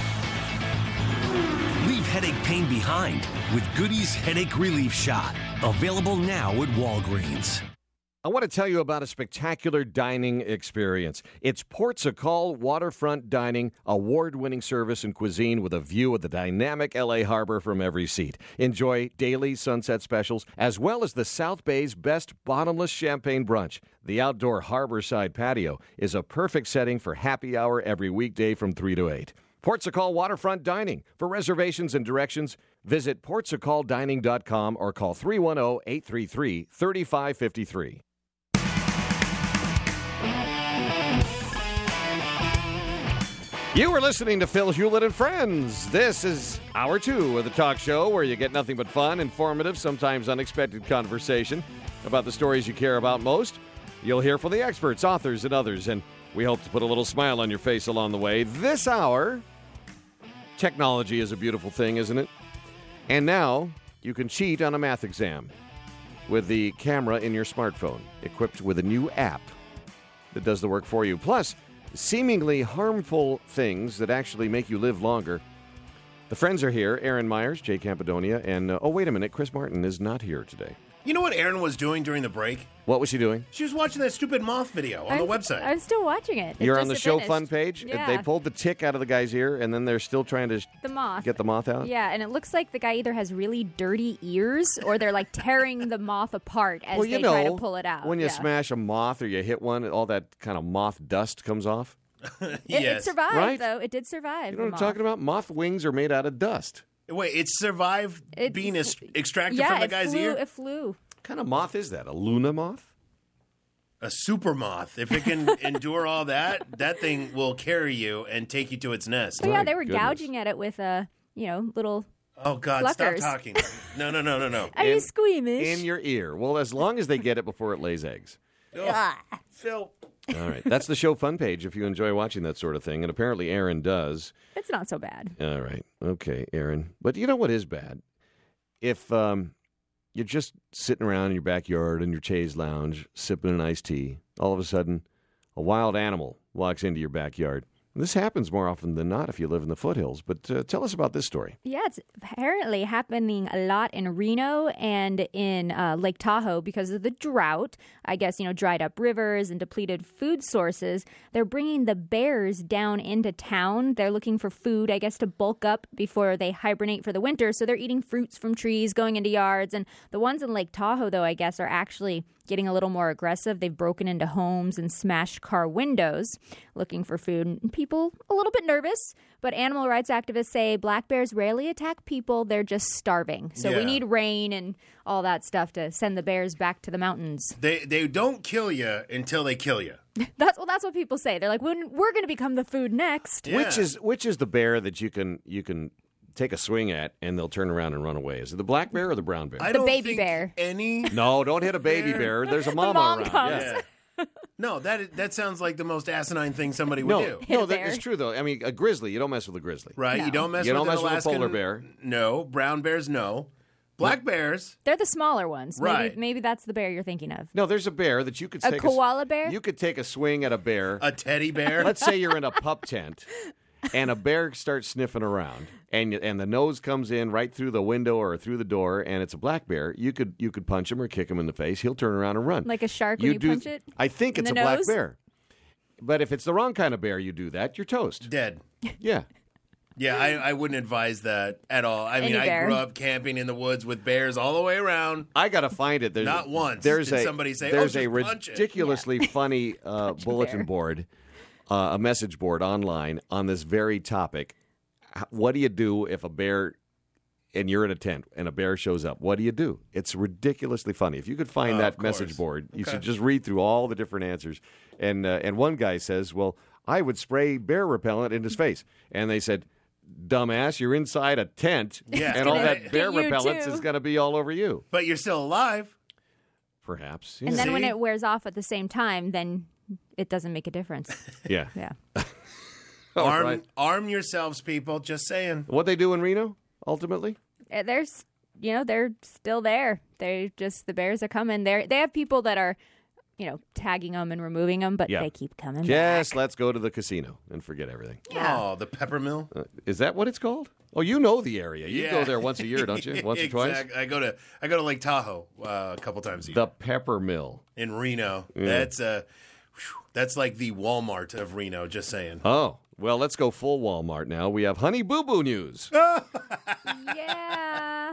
Leave headache pain behind with Goody's Headache Relief Shot. Available now at Walgreens. I want to tell you about a spectacular dining experience. It's Portugal Waterfront Dining, award-winning service and cuisine with a view of the dynamic L.A. harbor from every seat. Enjoy daily sunset specials, as well as the South Bay's best bottomless champagne brunch. The outdoor harborside patio is a perfect setting for happy hour every weekday from 3 to 8. Portugal Waterfront Dining. For reservations and directions, visit portugaldining.com or call 310-833-3553. You were listening to Phil Hewlett and Friends. This is Hour 2 of the talk show where you get nothing but fun, informative, sometimes unexpected conversation about the stories you care about most. You'll hear from the experts, authors, and others, and we hope to put a little smile on your face along the way. This hour, technology is a beautiful thing, isn't it? And now you can cheat on a math exam with the camera in your smartphone, equipped with a new app that does the work for you. Plus, seemingly harmful things that actually make you live longer. The friends are here, Aaron Myers, Jay Campidonia, and, oh, wait a minute, Chris Martin is not here today. You know what Erin was doing during the break? What was she doing? She was watching that stupid moth video on the website. I'm still watching it. You're on the show fun page? Yeah. They pulled the tick out of the guy's ear, and then they're still trying to The moth. get the moth out? Yeah, and it looks like the guy either has really dirty ears or they're like tearing the moth apart as Well, they try to pull it out. when you Yeah. smash a moth or you hit one, all that kind of moth dust comes off. It survived, Right? though. It did survive. You know the what I'm talking about? Moth wings are made out of dust. Wait, it survived being extracted yeah, from the guy's ear? It flew. What kind of moth is that? A Luna moth? A super moth. If it can endure all that, that thing will carry you and take you to its nest. But yeah, My they were goodness. gouging at it with little. Oh, God, Pluckers. stop talking. No. Are you squeamish? In your ear. Well, as long as they get it before it lays eggs. Phil. All right. That's the show fun page if you enjoy watching that sort of thing. And apparently Aaron does. It's not so bad. All right. Okay, Aaron. But you know what is bad? If you're just sitting around in your backyard in your chaise lounge, sipping an iced tea, all of a sudden a wild animal walks into your backyard. And this happens more often than not if you live in the foothills. But tell us about this story. Yeah, it's apparently happening a lot in Reno and in Lake Tahoe because of the drought. I guess, dried up rivers and depleted food sources. They're bringing the bears down into town. They're looking for food, I guess, to bulk up before they hibernate for the winter. So they're eating fruits from trees, going into yards. And the ones in Lake Tahoe, though, I guess, are actually getting a little more aggressive. They've broken into homes and smashed car windows looking for food. And people a little bit nervous, but animal rights activists say black bears rarely attack people. They're just starving. So we need rain and all that stuff to send the bears back to the mountains. They don't kill you until they kill you. That's what people say. They're like, we're going to become the food next. Yeah. Which is the bear that you can take a swing at and they'll turn around and run away? Is it the black bear or the brown bear? I The don't baby think bear. Any? No, don't hit a baby bear. There's a mama mom around. comes. Yeah. No, that sounds like the most asinine thing somebody would do. Hit a No, bear. it's true though. I mean, a grizzly, you don't mess with a grizzly. Right? No. You don't mess You with don't an mess with a Alaskan polar bear. No. Brown bears, no. Black bears. They're the smaller ones. Right. Maybe that's the bear you're thinking of. No, there's a bear that you could A take koala bear? You could take a swing at a bear. A teddy bear. Let's say you're in a pup tent and a bear starts sniffing around and the nose comes in right through the window or through the door and it's a black bear. You could punch him or kick him in the face. He'll turn around and run. Like a shark when you punch it? I think in it's a the black nose? bear. But if it's the wrong kind of bear, you do that, you're toast. Dead. Yeah. Yeah, I wouldn't advise that at all. I mean, Any I bear. grew up camping in the woods with bears all the way around. I got to find it. There's, Not once there's did a, somebody say, there's "Oh, a just punch it." ridiculously funny bulletin bear. board, a message board online on this very topic. What do you do if a bear, and you're in a tent, and a bear shows up? What do you do? It's ridiculously funny. If you could find that of message course. board, you Okay. should just read through all the different answers. And one guy says, well, I would spray bear repellent in his face. And they said, dumbass, you're inside a tent, Yeah. and all gonna that bear hit you, repellent too. is going to be all over you. But you're still alive. Perhaps. And then when See? it wears off at the same time, then it doesn't make a difference. Yeah. Yeah. All Arm, right. arm yourselves, people. Just saying. What they do in Reno, ultimately? There's, they're still there. They just, the bears are coming. They have people that are, tagging them and removing them, but Yeah. they keep coming Yes, back. let's go to the casino and forget everything. Yeah. Oh, the peppermill. Is that what it's called? Oh, you know the area. You go there once a year, don't you? Once or twice? Exact- I go to Lake Tahoe a couple times a year. The Pepper Mill. In Reno. That's like the Walmart of Reno, just saying. Oh, well, let's go full Walmart now. We have Honey Boo Boo news. Yeah.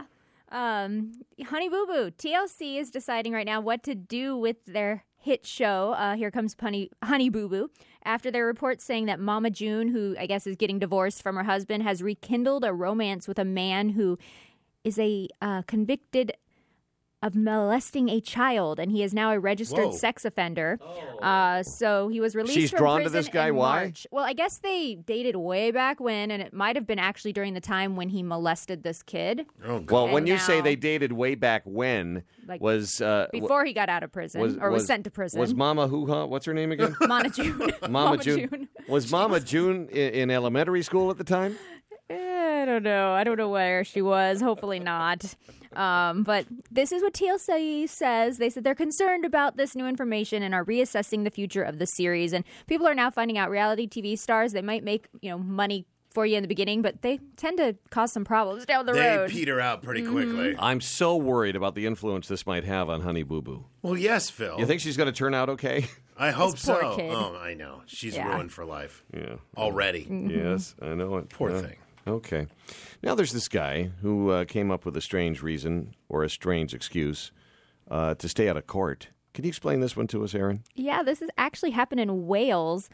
Honey Boo Boo. TLC is deciding right now what to do with their hit show. Here comes Honey Boo Boo. After their reports saying that Mama June, who I guess is getting divorced from her husband, has rekindled a romance with a man who is a convicted of molesting a child, and he is now a registered Whoa. sex offender. So he was released She's from drawn to prison this guy. in Why? March. Well, I guess they dated way back when, and it might have been actually during the time when he molested this kid. Oh, God. Well, when And you say now- they dated way back when, Like, was Before he got out of prison, was sent to prison. Was Mama Hoo-Ha? What's her name again? Mama June. Mama June. Was Mama June in elementary school at the time? I don't know. I don't know where she was. Hopefully not. But this is what TLC says. They said they're concerned about this new information and are reassessing the future of the series. And people are now finding out reality TV stars, they might make money for you in the beginning, but they tend to cause some problems down the They road. peter out pretty quickly. I'm so worried about the influence this might have on Honey Boo Boo. Well, yes, Phil. You think she's going to turn out okay? I hope This poor so. kid. Oh, I know. She's Yeah. ruined for life Yeah. already. Yes, I know it. Poor Yeah. thing. Okay. Now there's this guy who came up with a strange reason or a strange excuse to stay out of court. Can you explain this one to us, Aaron? Yeah, this has actually happened in Wales.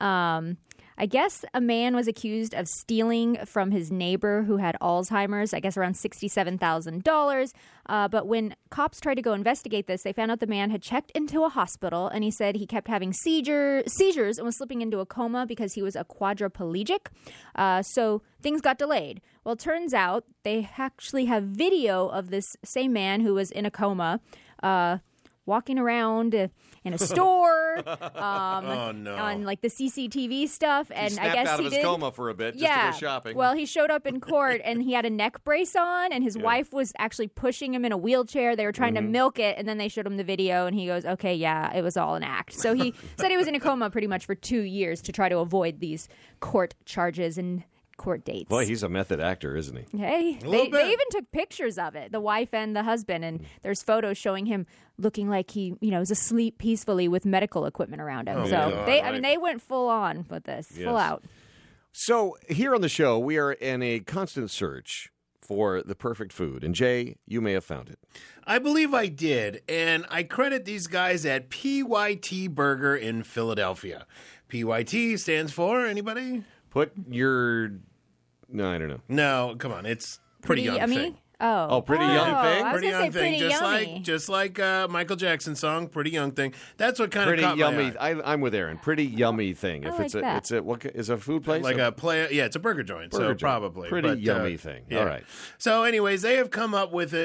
I guess a man was accused of stealing from his neighbor who had Alzheimer's, I guess around $67,000. But when cops tried to go investigate this, they found out the man had checked into a hospital, and he said he kept having seizures and was slipping into a coma because he was a quadriplegic. So things got delayed. Well, it turns out they actually have video of this same man who was in a coma walking around in a store Oh, no. on like the CCTV stuff, and he snapped I guess out he of his did. coma for a bit just Yeah. to go shopping. Well, he showed up in court and he had a neck brace on, and his wife was actually pushing him in a wheelchair. They were trying to milk it, and then they showed him the video, and he goes, "Okay, yeah, it was all an act." So he said he was in a coma pretty much for 2 years to try to avoid these court charges and court dates. Boy, he's a method actor, isn't he? Hey, little they bit. even took pictures of it, the wife and the husband, and there's photos showing him looking like he, is asleep peacefully with medical equipment around him. Oh, so God, they went full on with this, full Yes. out. So here on the show, we are in a constant search for the perfect food. And Jay, you may have found it. I believe I did, and I credit these guys at PYT Burger in Philadelphia. PYT stands for anybody? Put your... No, I don't know. No, come on, it's Pretty Young yummy? Thing. Oh, Pretty Young Thing? I was Pretty gonna Young say Thing, pretty yummy. just like Michael Jackson's song, Pretty Young Thing. That's what kind Pretty of caught yummy. my eye. I'm with Aaron. Pretty yummy thing. I If like it's a, that. it's a what is a food place? Like a play, yeah, it's a burger joint, Burger so joint. probably Pretty but, yummy thing. yeah. All right. So, anyways, they have come up with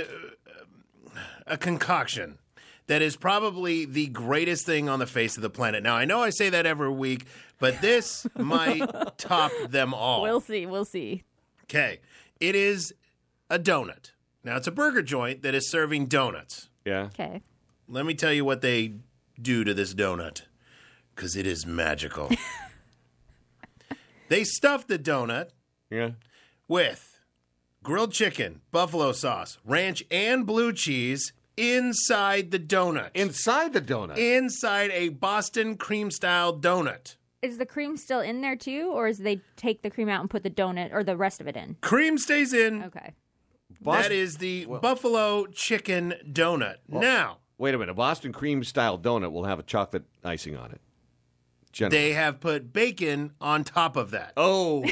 a concoction that is probably the greatest thing on the face of the planet. Now, I know I say that every week, but this might top them all. We'll see. Okay, it is a donut. Now, it's a burger joint that is serving donuts. Yeah. Okay. Let me tell you what they do to this donut, because it is magical. They stuff the donut Yeah. with grilled chicken, buffalo sauce, ranch, and blue cheese inside the donut. Inside the donut. Inside a Boston cream-style donut. Is the cream still in there too, or is they take the cream out and put the donut or the rest of it in? Cream stays in. Okay. That is the buffalo chicken donut. Now, Wait a minute. A Boston cream style donut will have a chocolate icing on it. Generally. they have put bacon on top of that. Oh.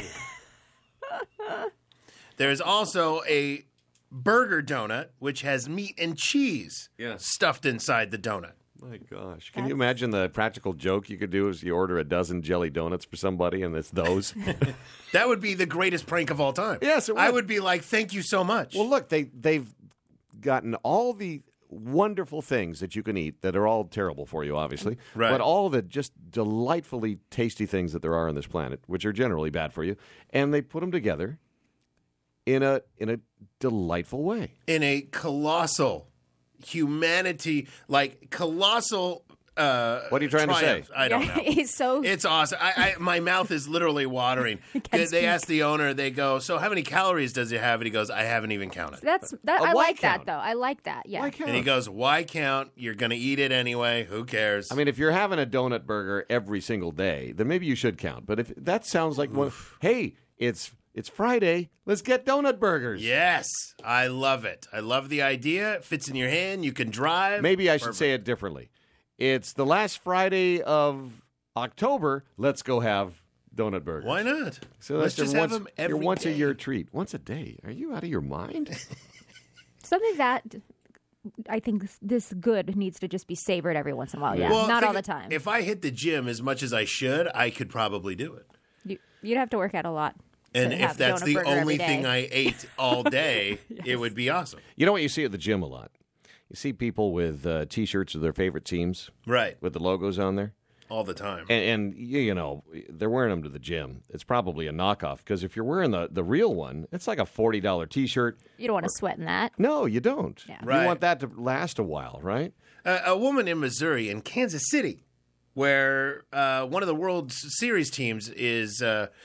There's also a burger donut, which has meat and cheese stuffed inside the donut. My gosh. Can you imagine the practical joke you could do is you order a dozen jelly donuts for somebody and it's those? That would be the greatest prank of all time. Yes, it would. I would be like, thank you so much. Well, look, they've gotten all the wonderful things that you can eat that are all terrible for you, obviously. Right. But all the just delightfully tasty things that there are on this planet, which are generally bad for you, and they put them together in a delightful way. In a colossal humanity, like colossal. What are you trying to say? triumph. I don't know. He's so It's awesome. My mouth is literally watering. They speak. asked the owner, they go, so how many calories does it have? And he goes, I haven't even counted. that. why I like count? that though. I like that. Yeah. Why count? And he goes, why count? You're going to eat it anyway. Who cares? I mean, if you're having a donut burger every single day, then maybe you should count. But if that sounds like one, hey, it's Friday, let's get donut burgers. yes, I love it. I love the idea. It fits in your hand. You can drive. Maybe I should say it differently. It's the last Friday of October. Let's go have donut burgers. Why not? So Let's that's just have them every your once a day. year treat. Once a day. Are you out of your mind? Something that I think this good needs to just be savored every once in a while. Yeah, Well, not all think the time. If I hit the gym as much as I should, I could probably do it. You'd have to work out a lot. And to if have that's donut the burger only every day. thing I ate all day, it would be awesome. You know what you see at the gym a lot? You see people with T-shirts of their favorite teams Right. with the logos on there. All the time. And you know, they're wearing them to the gym. It's probably a knockoff because if you're wearing the real one, it's like a $40 T-shirt. You don't want to sweat in that. No, you don't. Yeah. Right. You want that to last a while, right? A woman in Missouri, in Kansas City, where one of the World Series teams is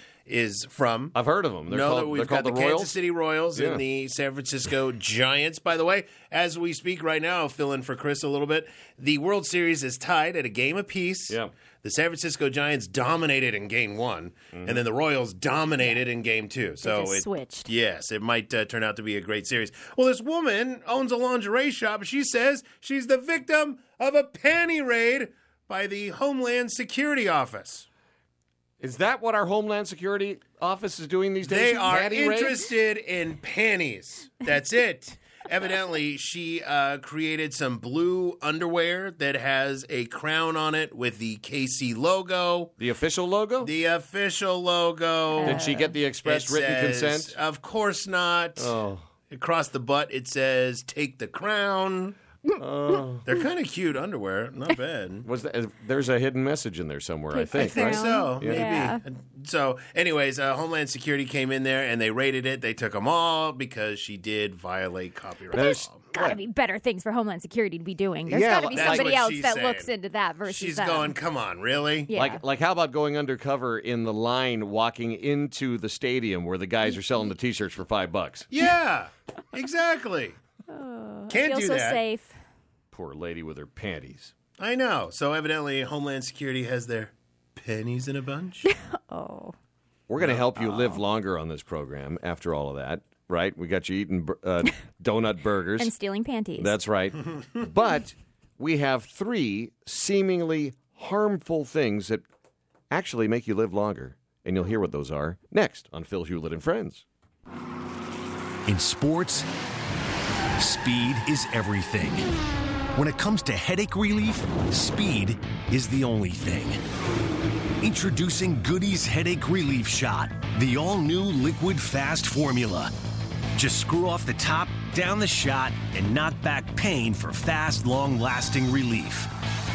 from. I've heard of them. They're Know that called, we've they're got called the the Royals. Kansas City Royals Yeah. and the San Francisco Giants. By the way, as we speak right now, I'll fill in for Chris a little bit. The World Series is tied at a game apiece. Yeah. The San Francisco Giants dominated in Game 1, and then the Royals dominated in Game 2. So just it switched. Yes, it might turn out to be a great series. Well, this woman owns a lingerie shop. She says she's the victim of a panty raid by the Homeland Security Office. Is that what our Homeland Security Office is doing these days? They are Panty raids? interested in panties. That's it. Evidently, she created some blue underwear that has a crown on it with the KC logo. The official logo? The official logo. Did she get the express It written says, consent? Of course not. Oh. Across the butt, it says, "Take the crown." Oh. They're kind of cute underwear. Not bad. Was that, there's a hidden message in there somewhere, I Take the think. I think Right? so, Yeah. maybe. Yeah. So, anyways, Homeland Security came in there and they raided it. They took them all because she did violate copyright There's- law. Gotta be better things for Homeland Security to be doing. There's Yeah, gotta be that's somebody what else she's that saying. looks into that versus She's them. going, come on, really? Yeah. Like how about going undercover in the line walking into the stadium where the guys are selling the T-shirts for $5? Yeah, exactly. I Can't feel do so that. safe. Poor lady with her panties. I know. So evidently, Homeland Security has their pennies in a bunch. Oh. We're going to help you live longer on this program after all of that, right? We got you eating donut burgers. And stealing panties. That's right. But we have 3 seemingly harmful things that actually make you live longer. And you'll hear what those are next on Phil Hewlett and Friends. In sports, speed is everything. When it comes to headache relief, speed is the only thing. Introducing Goody's Headache Relief Shot, the all-new liquid fast formula. Just screw off the top, down the shot, and knock back pain for fast, long-lasting relief.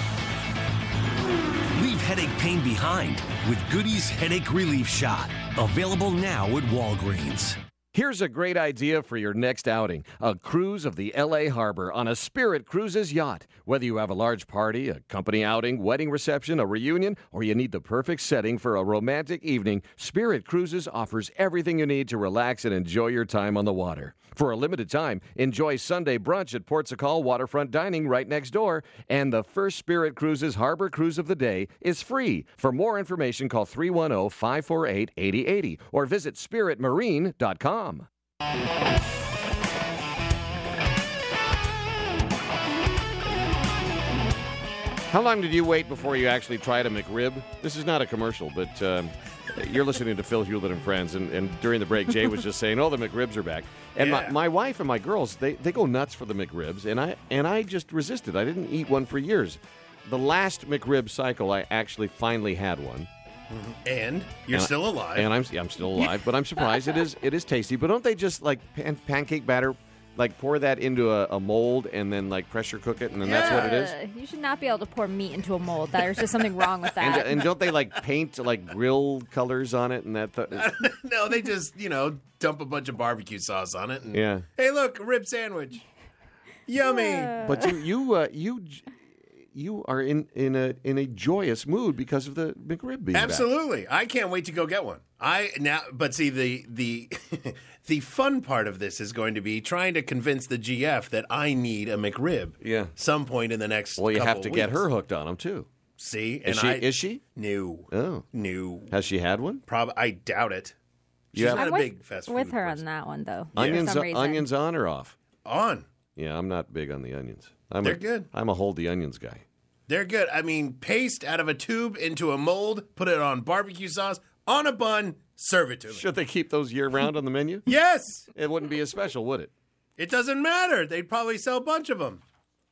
Leave headache pain behind with Goody's Headache Relief Shot. Available now at Walgreens. Here's a great idea for your next outing. A cruise of the L.A. Harbor on a Spirit Cruises yacht. Whether you have a large party, a company outing, wedding reception, a reunion, or you need the perfect setting for a romantic evening, Spirit Cruises offers everything you need to relax and enjoy your time on the water. For a limited time, enjoy Sunday brunch at Port Sacal Waterfront Dining right next door. And the first Spirit Cruises Harbor Cruise of the day is free. For more information, call 310-548-8080 or visit spiritmarine.com. How long did you wait before you actually tried a McRib? This is not a commercial, but you're listening to Phil Hewlett and Friends, and during the break, Jay was just saying, "Oh, the McRibs are back." And Yeah. my wife and my girls, they go nuts for the McRibs, and I just resisted. I didn't eat one for years. The last McRib cycle, I actually finally had one. And you're And I- still alive. And I'm still alive, but I'm surprised. It is tasty. But don't they just like pancake batter, like pour that into a mold and then like pressure cook it, and then that's what it is? You should not be able to pour meat into a mold. There's just something wrong with that. And don't they like paint like grill colors on it and that? No, they just, dump a bunch of barbecue sauce on it. And, Yeah. Hey, look, a rib sandwich. Yummy. But you are in a joyous mood because of the McRib being back. Absolutely. I can't wait to go get one. But see, the the fun part of this is going to be trying to convince the GF that I need a McRib. Yeah. Some point in the next. Well, you couple have to of get weeks. her hooked on them too. See, Is she? No. Oh, No. has she had one? I doubt it. She's You have- not I'm a big fast food with her person. on that one, though. Onions, For some reason. onions on or off? On. Yeah, I'm not big on the onions. They're good. I'm a hold the onions guy. They're good. I mean, paste out of a tube into a mold, put it on barbecue sauce, on a bun, serve it to me. Should they keep those year round on the menu? Yes. It wouldn't be as special, would it? It doesn't matter. They'd probably sell a bunch of them.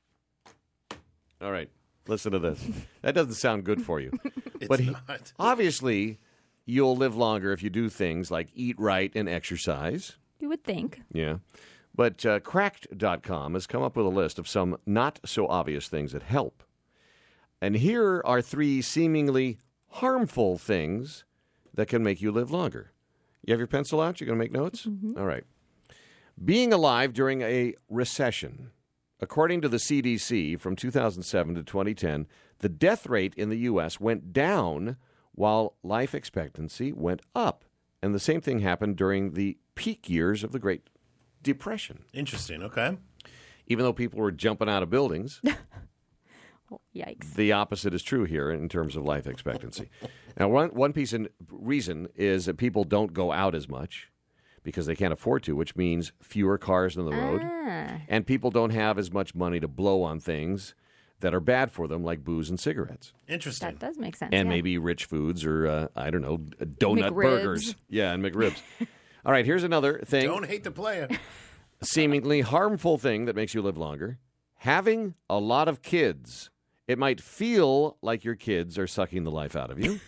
All right. Listen to this. That doesn't sound good for you. It's not. Obviously, you'll live longer if you do things like eat right and exercise. You would think. Yeah. But Cracked.com has come up with a list of some not-so-obvious things that help. And here are 3 seemingly harmful things that can make you live longer. You have your pencil out? You're going to make notes? All right. Being alive during a recession. According to the CDC, from 2007 to 2010, the death rate in the U.S. went down while life expectancy went up. And the same thing happened during the peak years of the Great Depression. Interesting. Okay. Even though people were jumping out of buildings, Oh, yikes. the opposite is true here in terms of life expectancy. Now, one piece of reason is that people don't go out as much because they can't afford to, which means fewer cars on the road. And people don't have as much money to blow on things that are bad for them, like booze and cigarettes. Interesting. That does make sense. And yeah. maybe rich foods or, I don't know, donut McRibs. burgers. Yeah, and McRibs. All right, here's another thing. Don't hate the player. Seemingly harmful thing that makes you live longer. Having a lot of kids. It might feel like your kids are sucking the life out of you.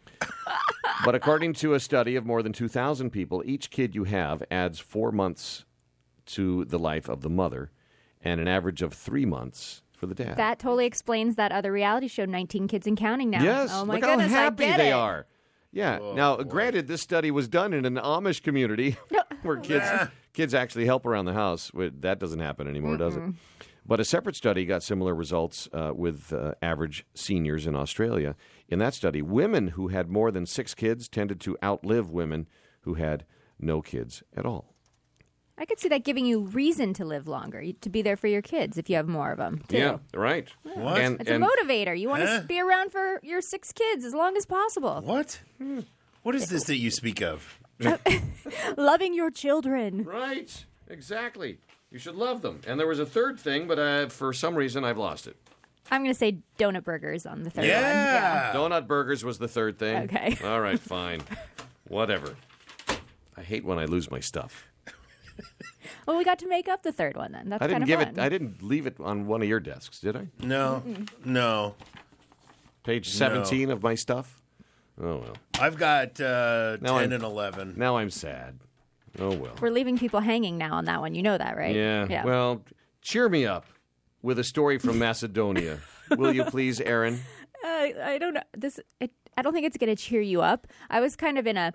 But according to a study of more than 2,000 people, each kid you have adds 4 months to the life of the mother and an average of 3 months for the dad. That totally explains that other reality show, 19 Kids and Counting now. Yes, Oh, my look goodness, how happy I get they it. are. Yeah. Now, granted, this study was done in an Amish community where kids actually help around the house. That doesn't happen anymore, does it? But a separate study got similar results with average seniors in Australia. In that study, women who had more than 6 kids tended to outlive women who had no kids at all. I could see that giving you reason to live longer, to be there for your kids if you have more of them, too. Yeah, right. What? It's a motivator. You want to be around for your 6 kids as long as possible. What? What is this that you speak of? Loving your children. Right. Exactly. You should love them. And there was a third thing, but for some reason I've lost it. I'm going to say donut burgers on the third one. Yeah. Donut burgers was the third thing. Okay. All right, fine. Whatever. I hate when I lose my stuff. Well, we got to make up the third one then. That's I kind didn't of give fun. it. I didn't leave it on one of your desks, did I? No. No. Page 17 of my stuff. Oh well. I've got 10 I'm- and 11. Now I'm sad. Oh well. We're leaving people hanging now on that one. You know that, right? Yeah. Well, cheer me up with a story from Macedonia, will you please, Aaron? I don't know. I don't think it's going to cheer you up. I was kind of in a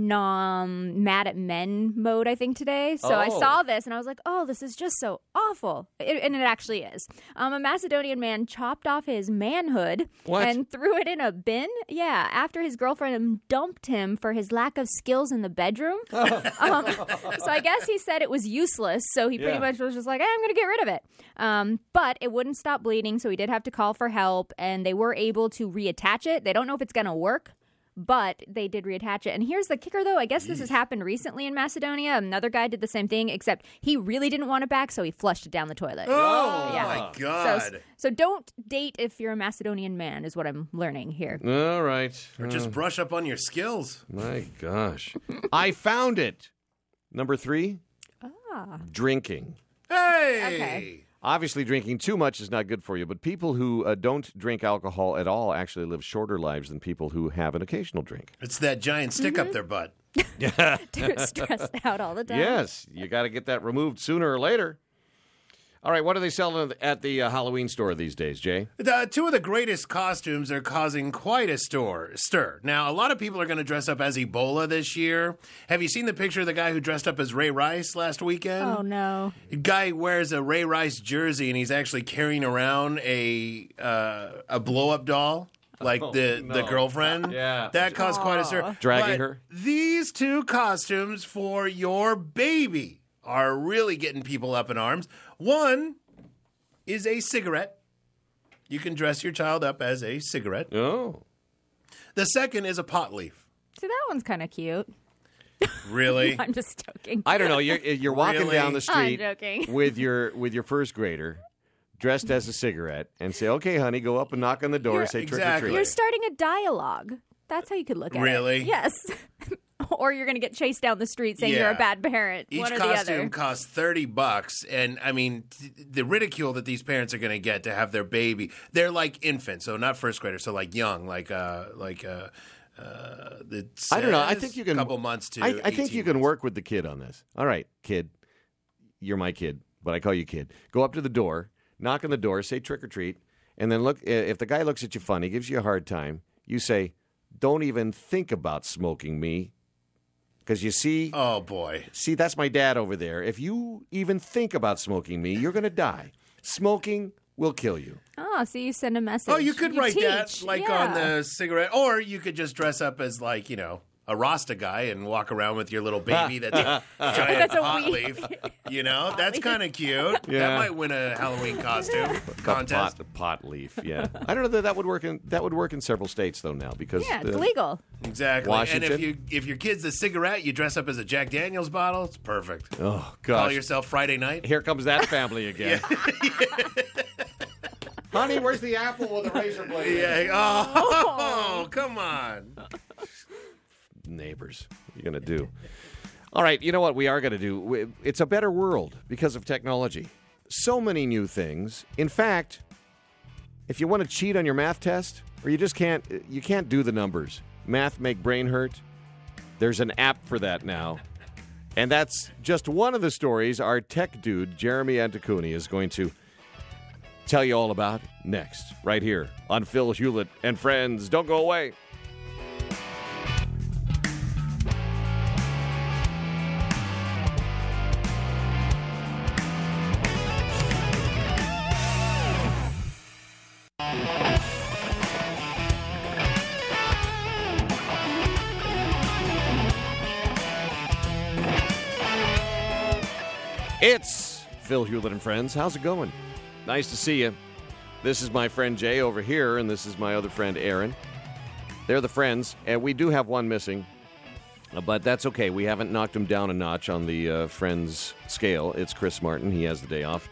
mad at men mode, I think, today. So I saw this and I was like, oh, this is just so awful. And it actually is. A Macedonian man chopped off his manhood and threw it in a bin. Yeah, after his girlfriend dumped him for his lack of skills in the bedroom. So I guess he said it was useless. So he pretty much was just like, I'm going to get rid of it. But it wouldn't stop bleeding. So he did have to call for help. And they were able to reattach it. They don't know if it's going to work, but they did reattach it. And here's the kicker, though. I guess this has happened recently in Macedonia. Another guy did the same thing, except he really didn't want it back, so he flushed it down the toilet. Oh, Yeah. my God. So don't date if you're a Macedonian man, is what I'm learning here. All right. Or just brush up on your skills. My gosh. I found it. Number 3, drinking. Hey! Okay. Obviously, drinking too much is not good for you, but people who don't drink alcohol at all actually live shorter lives than people who have an occasional drink. It's that giant stick up their butt. They're stressed out all the time. Yes, you got to get that removed sooner or later. All right, what are they selling at the Halloween store these days, Jay? Two of the greatest costumes are causing quite a stir. Now, a lot of people are going to dress up as Ebola this year. Have you seen the picture of the guy who dressed up as Ray Rice last weekend? Oh, no. The guy wears a Ray Rice jersey, and he's actually carrying around a blow-up doll. Like the girlfriend. Yeah. That caused quite a stir. Dragging But her? These two costumes for your baby are really getting people up in arms. One is a cigarette. You can dress your child up as a cigarette. Oh. The second is a pot leaf. See, that one's kind of cute. Really? I'm just joking. I don't know. You're walking Really? down the street I'm joking. with your first grader dressed as a cigarette and say, okay, honey, go up and knock on the door, say trick or exactly. treat. You're starting a dialogue. That's how you could look at it. Really? Yes. or you're going to get chased down the street saying you're a bad parent. Each one or the other. costume costs $30, and I mean the ridicule that these parents are going to get to have their baby. They're like infants, so not first graders, so like young, I don't know. I think you can. A couple months to. I think you can work with the kid on this. All right, kid, you're my kid, but I call you kid. Go up to the door, knock on the door, say trick or treat, and then look. If the guy looks at you funny, gives you a hard time, you say, "Don't even think about smoking me." Because you see... Oh, boy. See, that's my dad over there. If you even think about smoking me, you're going to die. Smoking will kill you. Oh, so you send a message. Oh, you could write teach. that, on the cigarette. Or you could just dress up as, a Rasta guy and walk around with your little baby that's a giant pot leaf. That's kind of cute. Yeah. That might win a Halloween costume contest. Pot leaf, yeah. I don't know that would work in several states though now because it's legal. Exactly. Washington? And if your kid's a cigarette, you dress up as a Jack Daniels bottle. It's perfect. Oh gosh. Call yourself Friday Night. Here comes that family again. Honey, where's the apple with the razor blade? Yeah. Oh, come on. Neighbors, what are you going to do? All right, you know what we are going to do? It's a better world because of technology. So many new things. In fact, if you want to cheat on your math test, or you can't do the numbers. Math make brain hurt. There's an app for that now. And that's just one of the stories our tech dude, Jeremy Anticuni, is going to tell you all about next, right here on Phil Hewlett and Friends. Don't go away. It's Phil Hewlett and Friends. How's it going? Nice to see you. This is my friend Jay over here, and this is my other friend Aaron. They're the friends, and we do have one missing, but that's okay. We haven't knocked him down a notch on the friends scale. It's Chris Martin. He has the day off.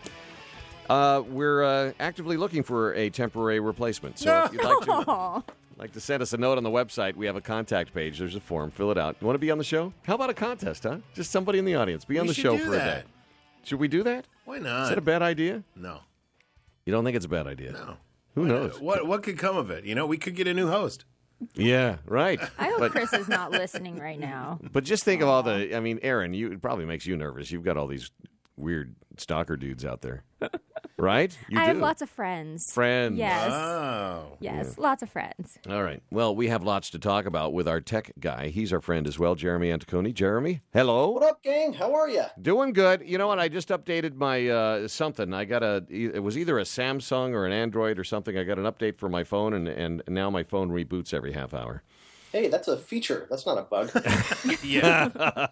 We're actively looking for a temporary replacement. So if you'd like to send us a note on the website, we have a contact page. There's a form. Fill it out. You want to be on the show? How about a contest, huh? Just somebody in the audience. Be on the show for a day. Should we do that? Why not? Is that a bad idea? No. You don't think it's a bad idea? No. Who knows? What could come of it? We could get a new host. Yeah, right. I hope Chris is not listening right now. But just think of all the... I mean, Aaron, it probably makes you nervous. You've got all these weird stalker dudes out there. Right? I have lots of friends. Friends. Yes. Oh. Yes, lots of friends. All right. Well, we have lots to talk about with our tech guy. He's our friend as well, Jeremy Anticuni. Jeremy, hello. What up, gang? How are you? Doing good. You know what? I just updated my something. I got it was either a Samsung or an Android or something. I got an update for my phone, and now my phone reboots every half hour. Hey, that's a feature. That's not a bug. Yeah.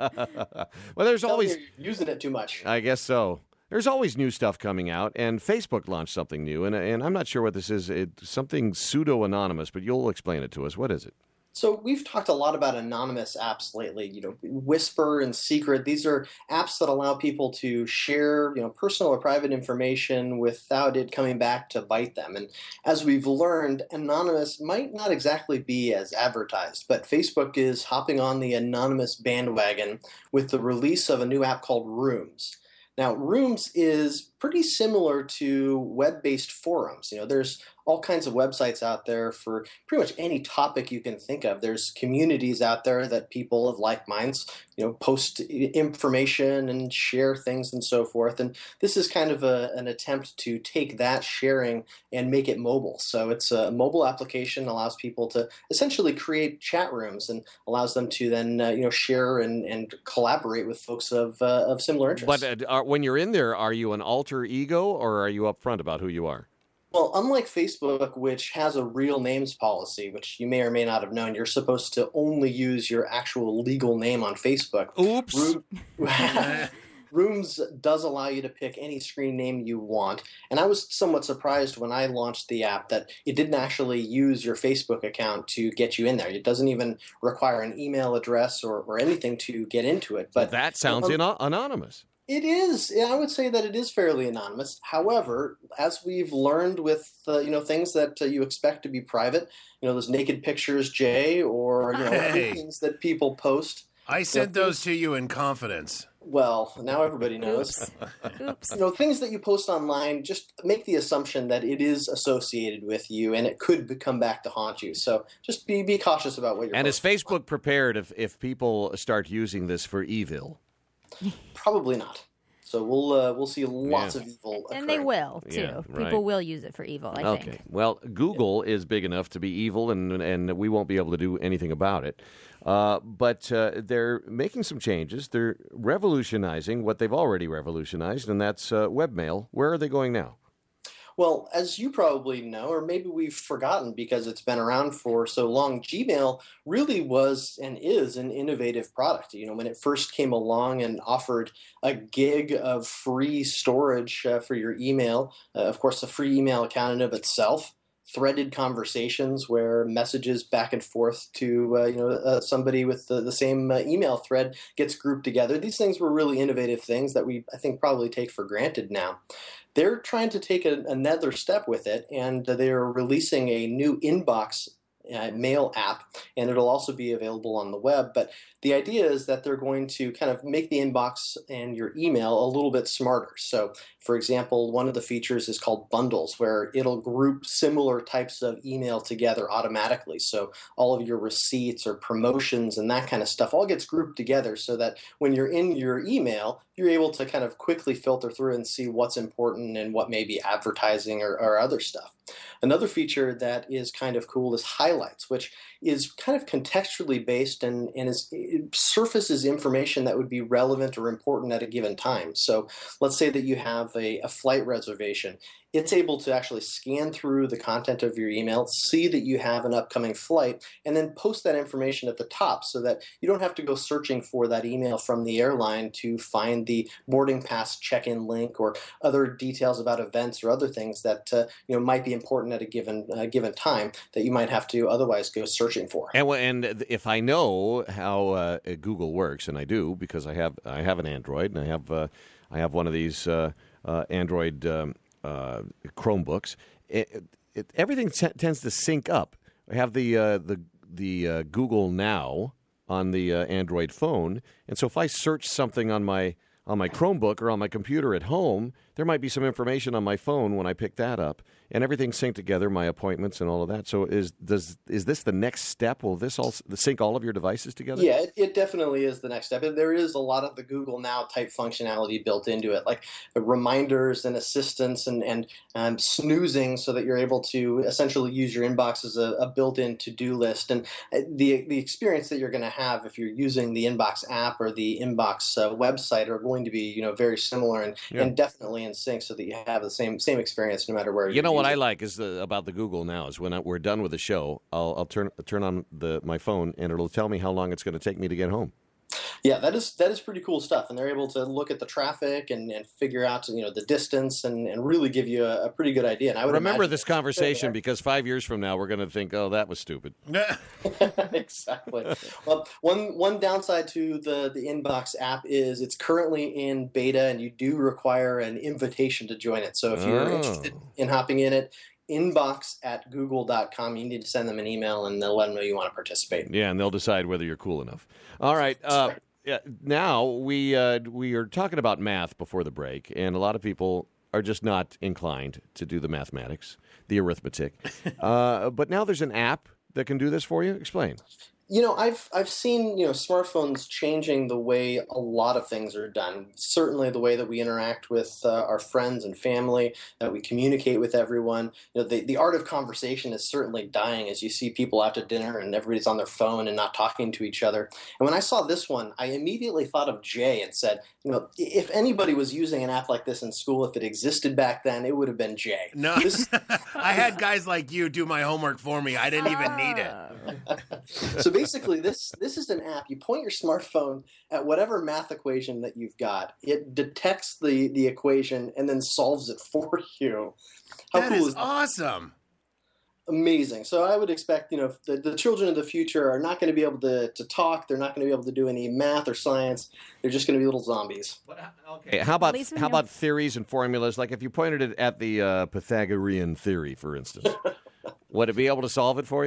Well, there's always... You're using it too much. I guess so. There's always new stuff coming out, and Facebook launched something new, and I'm not sure what this is. It's something pseudo-anonymous, but you'll explain it to us. What is it? So we've talked a lot about anonymous apps lately, Whisper and Secret. These are apps that allow people to share, personal or private information without it coming back to bite them. And as we've learned, anonymous might not exactly be as advertised, but Facebook is hopping on the anonymous bandwagon with the release of a new app called Rooms. Now, Rooms is pretty similar to web-based forums. There's all kinds of websites out there for pretty much any topic you can think of. There's communities out there that people of like minds, post information and share things and so forth. And this is kind of an attempt to take that sharing and make it mobile. So it's a mobile application, allows people to essentially create chat rooms and allows them to then, share and collaborate with folks of similar interests. But when you're in there, are you an alter ego or are you upfront about who you are? Well, unlike Facebook, which has a real names policy, which you may or may not have known, you're supposed to only use your actual legal name on Facebook. Oops. Rooms does allow you to pick any screen name you want. And I was somewhat surprised when I launched the app that it didn't actually use your Facebook account to get you in there. It doesn't even require an email address or anything to get into it. But that sounds anonymous. It is. I would say that it is fairly anonymous. However, as we've learned with things that you expect to be private, those naked pictures, Jay, or things that people post. I sent those to you in confidence. Well, now everybody knows. Oops. Things that you post online, just make the assumption that it is associated with you and it could come back to haunt you. So just be cautious about what you're And is posting. Facebook prepared if people start using this for evil? Probably not. So we'll see lots Yeah. of evil occurring. And they will, too. Yeah, right. People will use it for evil, I think. Okay. Well, Google is big enough to be evil, and we won't be able to do anything about it. But they're making some changes. They're revolutionizing what they've already revolutionized, and that's webmail. Where are they going now? Well, as you probably know, or maybe we've forgotten because it's been around for so long, Gmail really was and is an innovative product. When it first came along and offered a gig of free storage for your email, of course, a free email account in of itself, threaded conversations where messages back and forth to somebody with the same email thread gets grouped together. These things were really innovative things that we, I think, probably take for granted now. They're trying to take another step with it, and they're releasing a new inbox mail app, and it'll also be available on the web. But the idea is that they're going to kind of make the inbox and your email a little bit smarter. So, for example, one of the features is called bundles, where it'll group similar types of email together automatically. So all of your receipts or promotions and that kind of stuff all gets grouped together so that when you're in your email, you're able to kind of quickly filter through and see what's important and what may be advertising or other stuff. Another feature that is kind of cool is highlights, which is kind of contextually based and it surfaces information that would be relevant or important at a given time. So let's say that you have a flight reservation. It's able to actually scan through the content of your email, see that you have an upcoming flight, and then post that information at the top so that you don't have to go searching for that email from the airline to find the boarding pass check-in link or other details about events or other things that might be important at a given time that you might have to otherwise go searching for. And if I know how Google works, and I do because I have an Android and I have one of these Android Chromebooks, everything tends to sync up. I have the Google Now on the Android phone, and so if I search something on my Chromebook or on my computer at home, there might be some information on my phone when I pick that up, and everything's synced together, my appointments and all of that. So is this the next step? Will this all sync all of your devices together? Yeah, it definitely is the next step. And there is a lot of the Google Now type functionality built into it, like reminders and assistance and snoozing so that you're able to essentially use your inbox as a built-in to-do list. And the experience that you're going to have if you're using the Inbox app or the Inbox website are going to be very similar and definitely in sync so that you have the same experience no matter where you know what I like is about the Google Now is when we're done with the show, I'll turn on my phone and it'll tell me how long it's going to take me to get home. Yeah, that is pretty cool stuff, and they're able to look at the traffic and figure out the distance and really give you a pretty good idea. And I would remember this conversation because 5 years from now we're going to think, oh, that was stupid. Exactly. Well, one downside to the Inbox app is it's currently in beta, and you do require an invitation to join it. So if you're interested in hopping in it, inbox@google.com. You need to send them an email, and they'll let them know you want to participate. Yeah, and they'll decide whether you're cool enough. All right. Now we are talking about math before the break, and a lot of people are just not inclined to do the mathematics, the arithmetic. But now there's an app that can do this for you. Explain. I've seen smartphones changing the way a lot of things are done. Certainly, the way that we interact with our friends and family, that we communicate with everyone. The art of conversation is certainly dying as you see people out to dinner and everybody's on their phone and not talking to each other. And when I saw this one, I immediately thought of Jay and said, if anybody was using an app like this in school, if it existed back then, it would have been Jay. No, I had guys like you do my homework for me. I didn't even need it. So basically, this is an app. You point your smartphone at whatever math equation that you've got. It detects the equation and then solves it for you. How That cool is that? awesome. Amazing. So I would expect, the children of the future are not going to be able to talk. They're not going to be able to do any math or science. They're just going to be little zombies. Okay. How about theories and formulas? Like if you pointed it at the Pythagorean theory, for instance, would it be able to solve it for you?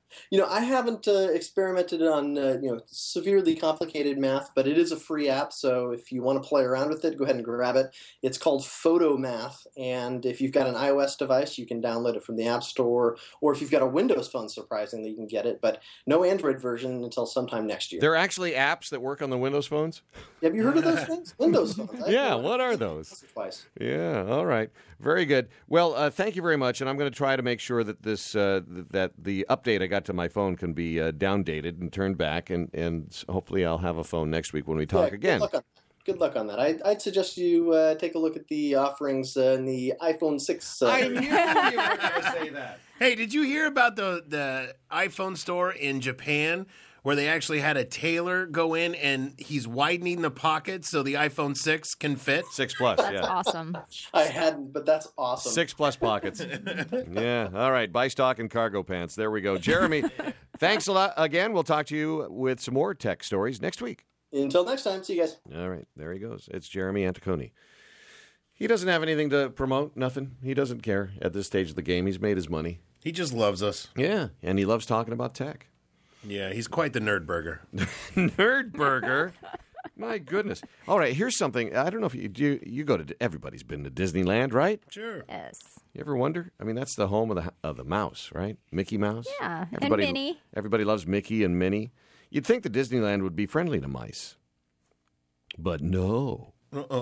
I haven't experimented on severely complicated math, but it is a free app. So if you want to play around with it, go ahead and grab it. It's called Photomath, and if you've got an iOS device, you can download it from the App Store, or if you've got a Windows phone, surprisingly, you can get it. But no Android version until sometime next year. There are actually apps that work on the Windows phones? Have you heard of those things? Windows phones. Yeah, what are those? Twice. Yeah, all right. Very good. Well, thank you very much, and I'm going to try to make sure that this that the update I got to my phone can be downdated and turned back, and hopefully I'll have a phone next week when we talk again. Good luck on that. I'd suggest you take a look at the offerings in the iPhone 6. I knew you were going to say that. Hey, did you hear about the iPhone store in Japan where they actually had a tailor go in and he's widening the pockets so the iPhone 6 can fit? 6 Plus, That's yeah. awesome. I hadn't, but that's awesome. 6 Plus pockets. Yeah, all right. Buy stock in cargo pants. There we go. Jeremy, thanks a lot again. We'll talk to you with some more tech stories next week. Until next time, see you guys. All right, there he goes. It's Jeremy Anticoni. He doesn't have anything to promote, nothing. He doesn't care at this stage of the game. He's made his money. He just loves us. Yeah, and he loves talking about tech. Yeah, he's quite the nerd burger. Nerd burger. My goodness. All right, here's something. I don't know if you go to, everybody's been to Disneyland, right? Sure. Yes. You ever wonder? I mean, that's the home of the mouse, right? Mickey Mouse. Yeah, and Minnie. Everybody loves Mickey and Minnie. You'd think that Disneyland would be friendly to mice. But no.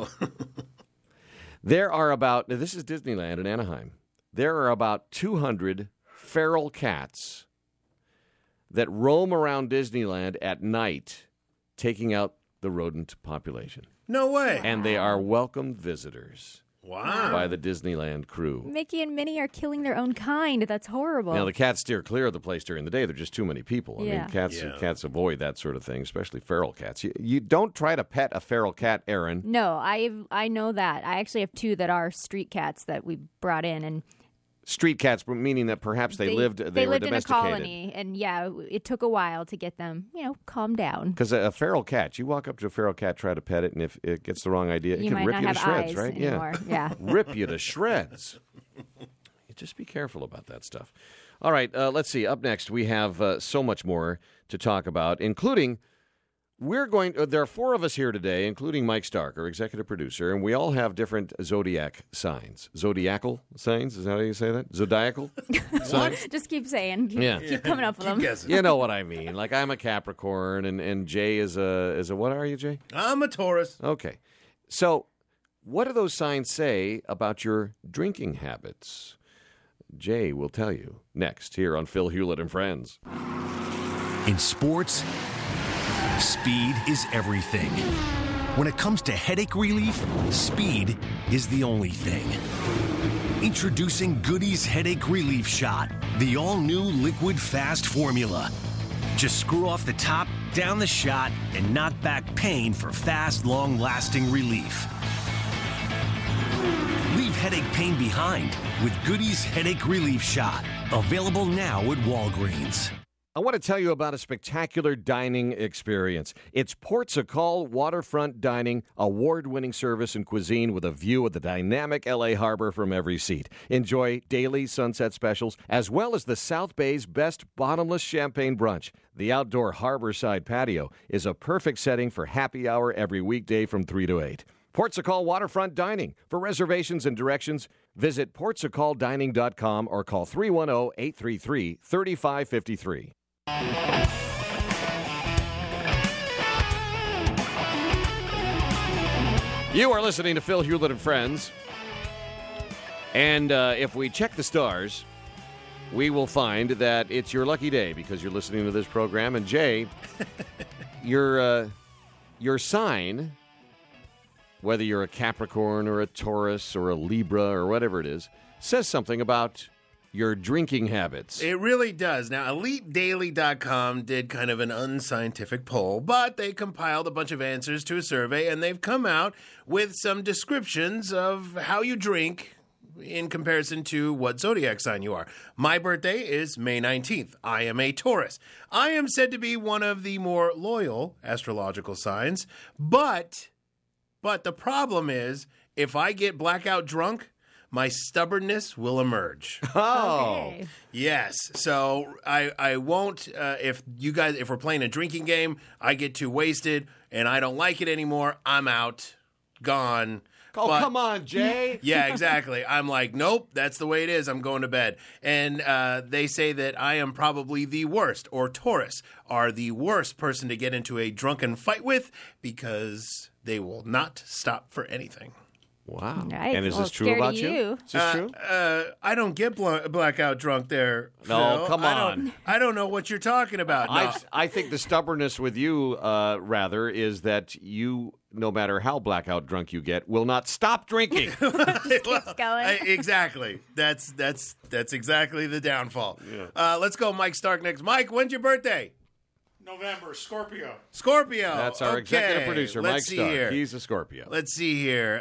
There are about, this is Disneyland in Anaheim. There are about 200 feral cats that roam around Disneyland at night, taking out the rodent population. No way. And they are welcome visitors. Wow. By the Disneyland crew. Mickey and Minnie are killing their own kind. That's horrible. Now, the cats steer clear of the place during the day. There are just too many people. I mean, cats avoid that sort of thing, especially feral cats. You don't try to pet a feral cat, Aaron. No, I know that. I actually have 2 that are street cats that we brought in, and street cats, meaning that perhaps they lived were in a domesticated. colony, and it took a while to get them, calm down. Because a feral cat, you walk up to a feral cat, try to pet it, and if it gets the wrong idea, it can rip you to shreds, right? Anymore. Yeah. Rip you to shreds. You just be careful about that stuff. All right, let's see. Up next, we have so much more to talk about, including there are 4 of us here today, including Mike Stark, our executive producer, and we all have different zodiac signs. Zodiacal signs? Is that how you say that? Zodiacal signs? Just keep saying. Keep coming up with them. Guessing. You know what I mean. Like, I'm a Capricorn, and Jay is a what are you, Jay? I'm a Taurus. Okay. So, what do those signs say about your drinking habits? Jay will tell you next here on Phil Hewlett and Friends. In sports, speed is everything. When it comes to headache relief, speed is the only thing. Introducing Goody's Headache Relief Shot, the all-new liquid fast formula. Just screw off the top, down the shot, and knock back pain for fast, long-lasting relief. Leave headache pain behind with Goody's Headache Relief Shot. Available now at Walgreens. I want to tell you about a spectacular dining experience. It's Ports a Call Waterfront Dining, award-winning service and cuisine with a view of the dynamic L.A. harbor from every seat. Enjoy daily sunset specials, as well as the South Bay's best bottomless champagne brunch. The outdoor harborside patio is a perfect setting for happy hour every weekday from 3 to 8. Ports a Call Waterfront Dining. For reservations and directions, visit portsacalldining.com or call 310-833-3553. You are listening to Phil Hewlett and Friends. And if we check the stars, we will find that it's your lucky day because you're listening to this program. And Jay, your sign, whether you're a Capricorn or a Taurus or a Libra or whatever it is, says something about your drinking habits. It really does. Now, EliteDaily.com did kind of an unscientific poll, but they compiled a bunch of answers to a survey, and they've come out with some descriptions of how you drink in comparison to what zodiac sign you are. My birthday is May 19th. I am a Taurus. I am said to be one of the more loyal astrological signs, but the problem is, if I get blackout drunk, my stubbornness will emerge. Oh. Okay. Yes. So I won't, if we're playing a drinking game, I get too wasted and I don't like it anymore, I'm out, gone. Oh, But- come on, Jay. Yeah, exactly. I'm like, nope, that's the way it is. I'm going to bed. And they say that I am probably the worst, or Taurus are the worst person to get into a drunken fight with because they will not stop for anything. Wow. Right. And is Well, this true scared of about you? you. Is this true? I don't get blackout drunk there, No, Phil. come on. I don't know what you're talking about. No. I think the stubbornness with you, rather, is that you, no matter how blackout drunk you get, will not stop drinking. going. Exactly. That's exactly the downfall. Let's go, Mike Stark next. Mike, when's your birthday? November, Scorpio. Scorpio. That's our Okay. executive producer, Let's Mike see Stark. here. He's a Scorpio. Let's see here.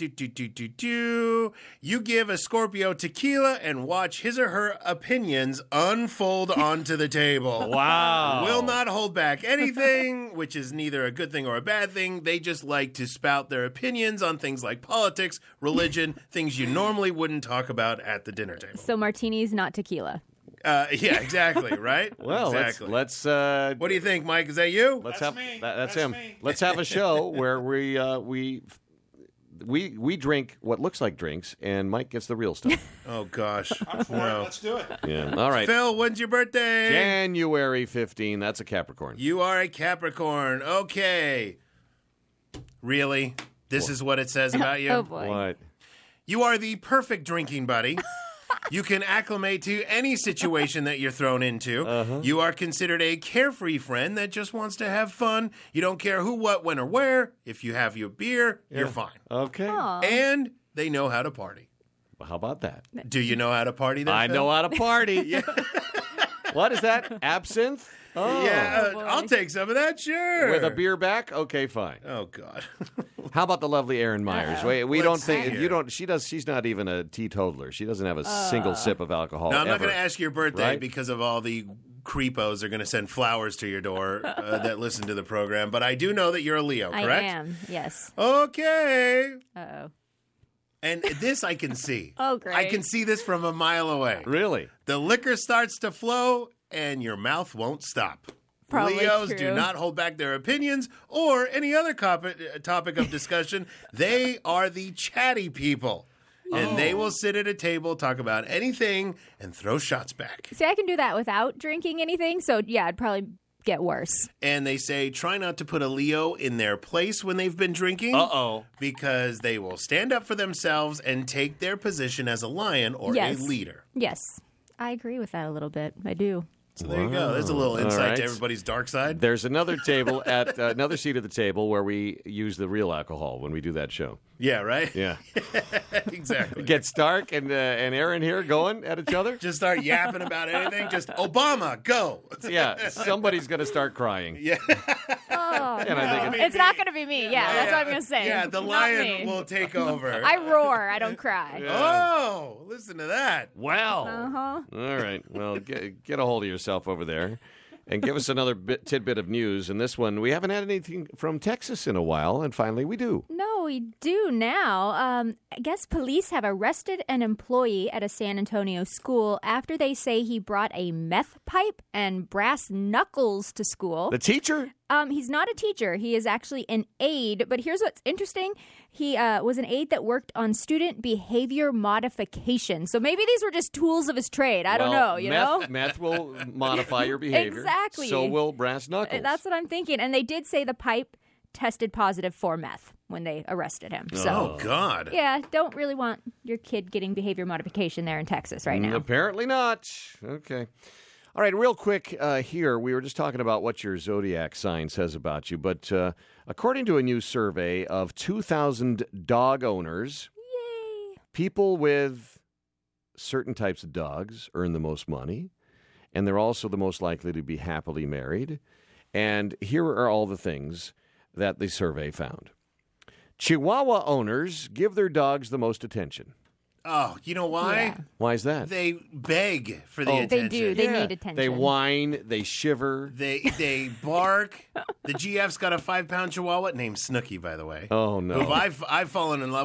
You give a Scorpio tequila and watch his or her opinions unfold onto the table. Wow. Will not hold back anything, which is neither a good thing or a bad thing. They just like to spout their opinions on things like politics, religion, things you normally wouldn't talk about at the dinner table. So martinis, not tequila. Yeah, exactly, right? Well, exactly. let's What do you think, Mike? Is that you? let's That's have me. that's That's him. me. Let's have a show where we drink what looks like drinks, and Mike gets the real stuff. Oh, gosh. I'm for it. Let's do it. Yeah. All right. Phil, when's your birthday? January 15. That's a Capricorn. You are a Capricorn. Okay. Really? This is what it says about you? Oh boy. What? You are the perfect drinking buddy. You can acclimate to any situation that you're thrown into. You are considered a carefree friend that just wants to have fun. You don't care who, what, when, or where. If you have your beer, you're fine. Okay. And they know how to party. Well, how about that? Do you know how to party then, I Phil? know how to party. What is that? Absinthe? Oh. Yeah, boy. I'll take some of that, sure. With a beer back? Okay, fine. Oh, God. How about the lovely Erin Myers? We Let's don't see think here. you don't. She's not even a teetotaler. She doesn't have a single sip of alcohol. No, I'm not ever. going to ask your birthday Right? because of all the creepos are going to send flowers to your door that listen to the program. But I do know that you're a Leo, correct? I am. Yes. Okay. Uh-oh. And this I can see. Oh, great. I can see this from a mile away. Really? The liquor starts to flow and your mouth won't stop. Probably Leos true. do not hold back their opinions or any other topic of discussion. They are the chatty people. And they will sit at a table, talk about anything, and throw shots back. See, I can do that without drinking anything. So yeah, I'd probably get worse. And they say try not to put a Leo in their place when they've been drinking. Uh-oh. Because they will stand up for themselves and take their position as a lion or Yes. a leader. Yes, I agree with that a little bit. I do. So there you go. There's a little All insight right. to everybody's dark side. There's another table at another seat at the table where we use the real alcohol when we do that show. Yeah, right? Yeah. Exactly. Get Stark and Aaron here going at each other. Just start yapping about anything. Just Obama, go. Yeah, somebody's going to start crying. Yeah. Oh, And I think it's not going to be me. Yeah, that's what I'm going to say. Yeah, the Not lion me. will take over. I roar. I don't cry. Oh, listen to that. Well. Uh-huh. All right. Well, get a hold of yourself over there and give us another tidbit of news. And this one, we haven't had anything from Texas in a while, and finally we do. No, we do now. I guess police have arrested an employee at a San Antonio school after they say he brought a meth pipe and brass knuckles to school. The teacher? He's not a teacher. He is actually an aide. But here's what's interesting. He was an aide that worked on student behavior modification. So maybe these were just tools of his trade. I don't know, you know? Meth will modify your behavior. Exactly. So will brass knuckles. That's what I'm thinking. And they did say the pipe tested positive for meth when they arrested him. So, Oh, God. yeah, don't really want your kid getting behavior modification there in Texas right now. Apparently not. Okay. All right, real quick here, we were just talking about what your zodiac sign says about you, but according to a new survey of 2,000 dog owners, people with certain types of dogs earn the most money, and they're also the most likely to be happily married. And here are all the things that the survey found. Chihuahua owners give their dogs the most attention. Oh, you know why? Yeah. Why is that? They beg for the Oh. attention. They do. They need attention. They whine, they shiver. They bark. The GF's got a 5-pound Chihuahua named Snooky, by the way. Oh, no. Who I've fallen in love with.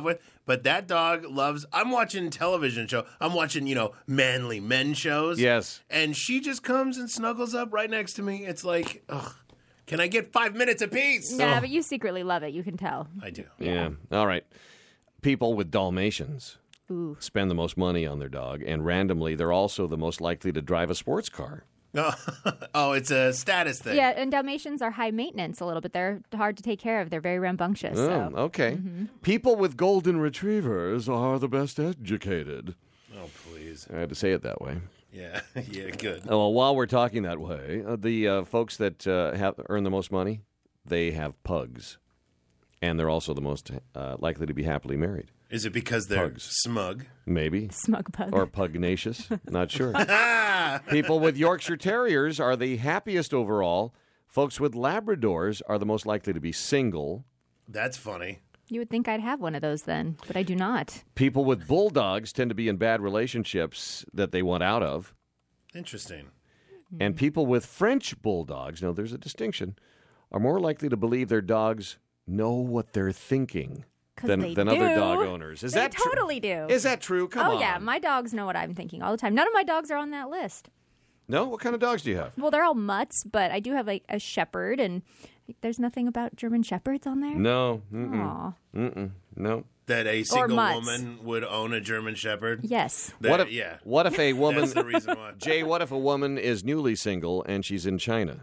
But that dog loves, I'm watching television show. I'm watching, manly men shows. Yes. And she just comes and snuggles up right next to me. It's like, ugh, can I get 5 minutes apiece? Yeah, but you secretly love it. You can tell. I do. Yeah. All right. People with Dalmatians Ooh. spend the most money on their dog, and randomly, they're also the most likely to drive a sports car. Oh, it's a status thing. Yeah, and Dalmatians are high maintenance a little bit. They're hard to take care of. They're very rambunctious. Oh, So. okay. People with golden retrievers are the best educated. Oh, please. I had to say it that way. Yeah, yeah, good. Well, while we're talking that way, the folks that earn the most money, they have pugs. And they're also the most likely to be happily married. Is it because they're Pugs. smug? Maybe. Smug pug. Or pugnacious. Not sure. People with Yorkshire Terriers are the happiest overall. Folks with Labradors are the most likely to be single. That's funny. You would think I'd have one of those then, but I do not. People with Bulldogs tend to be in bad relationships that they want out of. Interesting. And people with French Bulldogs, now there's a distinction, are more likely to believe their dogs know what they're thinking than other dog owners. Is They that true? totally do. Is that true? Come on. Oh, yeah. My dogs know what I'm thinking all the time. None of my dogs are on that list. No? What kind of dogs do you have? Well, they're all mutts, but I do have like a shepherd, and there's nothing about German shepherds on there. No. Aw. No. That a single mutts. woman would own a German Shepherd? Yes. That- What if a woman... That's the reason why. Jay, what if a woman is newly single and she's in China?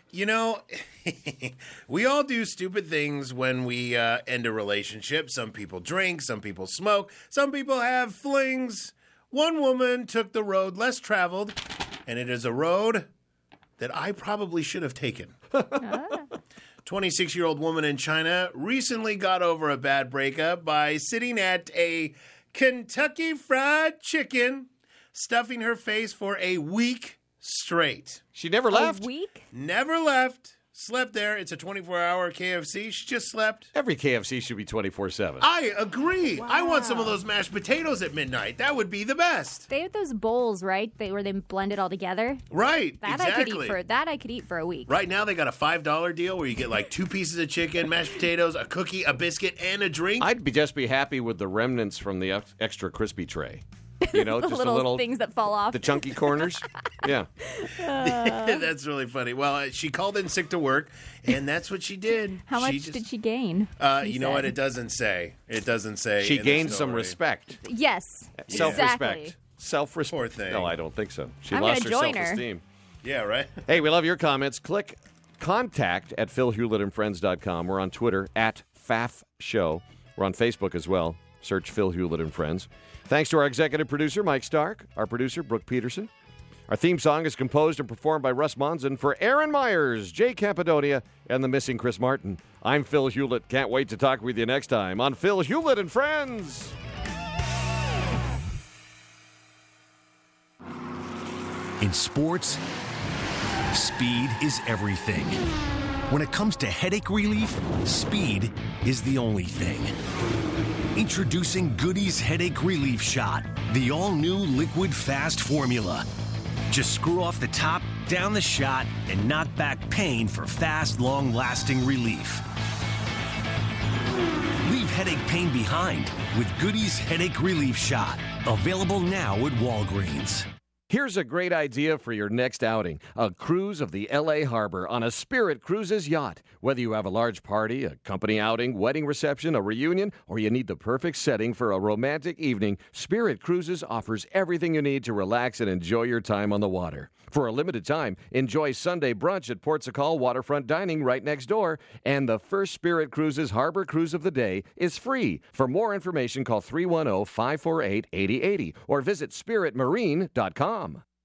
We all do stupid things when we end a relationship. Some people drink, some people smoke, some people have flings. One woman took the road less traveled, and it is a road that I probably should have taken. 26-year-old woman in China recently got over a bad breakup by sitting at a Kentucky Fried Chicken, stuffing her face for a week straight. She never left. A week? Never left. Slept there. It's a 24-hour KFC. She just slept. Every KFC should be 24/7. I agree. I want some of those mashed potatoes at midnight. That would be the best. They have those bowls, right? Where they blend it all together. Right. That exactly. I could eat for a week. Right now they got a $5 deal where you get like 2 pieces of chicken, mashed potatoes, a cookie, a biscuit, and a drink. I'd just be happy with the remnants from the extra crispy tray. You know, The just little things that fall off. the chunky corners. Yeah. That's really funny. Well, she called in sick to work, and that's what she did. How much did she gain? You know what? It doesn't say. It doesn't say. She in the gained some story. respect. Yes. Self-respect. Exactly. Self-respect. Poor thing. No, I don't think so. She I'm lost gonna her join her. self-esteem. Yeah, right? Hey, we love your comments. Click contact at philhewlettandfriends.com. We're on Twitter at FAF Show. We're on Facebook as well. Search Phil Hewlett and Friends. Thanks to our executive producer, Mike Stark, our producer, Brooke Peterson. Our theme song is composed and performed by Russ Monson for Aaron Myers, Jay Campidonia, and the missing Chris Martin. I'm Phil Hewlett. Can't wait to talk with you next time on Phil Hewlett and Friends. In sports, speed is everything. When it comes to headache relief, speed is the only thing. Introducing Goody's Headache Relief Shot, the all-new liquid fast formula. Just screw off the top, down the shot, and knock back pain for fast, long-lasting relief. Leave headache pain behind with Goody's Headache Relief Shot. Available now at Walgreens. Here's a great idea for your next outing. A cruise of the L.A. Harbor on a Spirit Cruises yacht. Whether you have a large party, a company outing, wedding reception, a reunion, or you need the perfect setting for a romantic evening, Spirit Cruises offers everything you need to relax and enjoy your time on the water. For a limited time, enjoy Sunday brunch at Port Sacal Waterfront Dining right next door. And the first Spirit Cruises Harbor Cruise of the day is free. For more information, call 310-548-8080 or visit spiritmarine.com.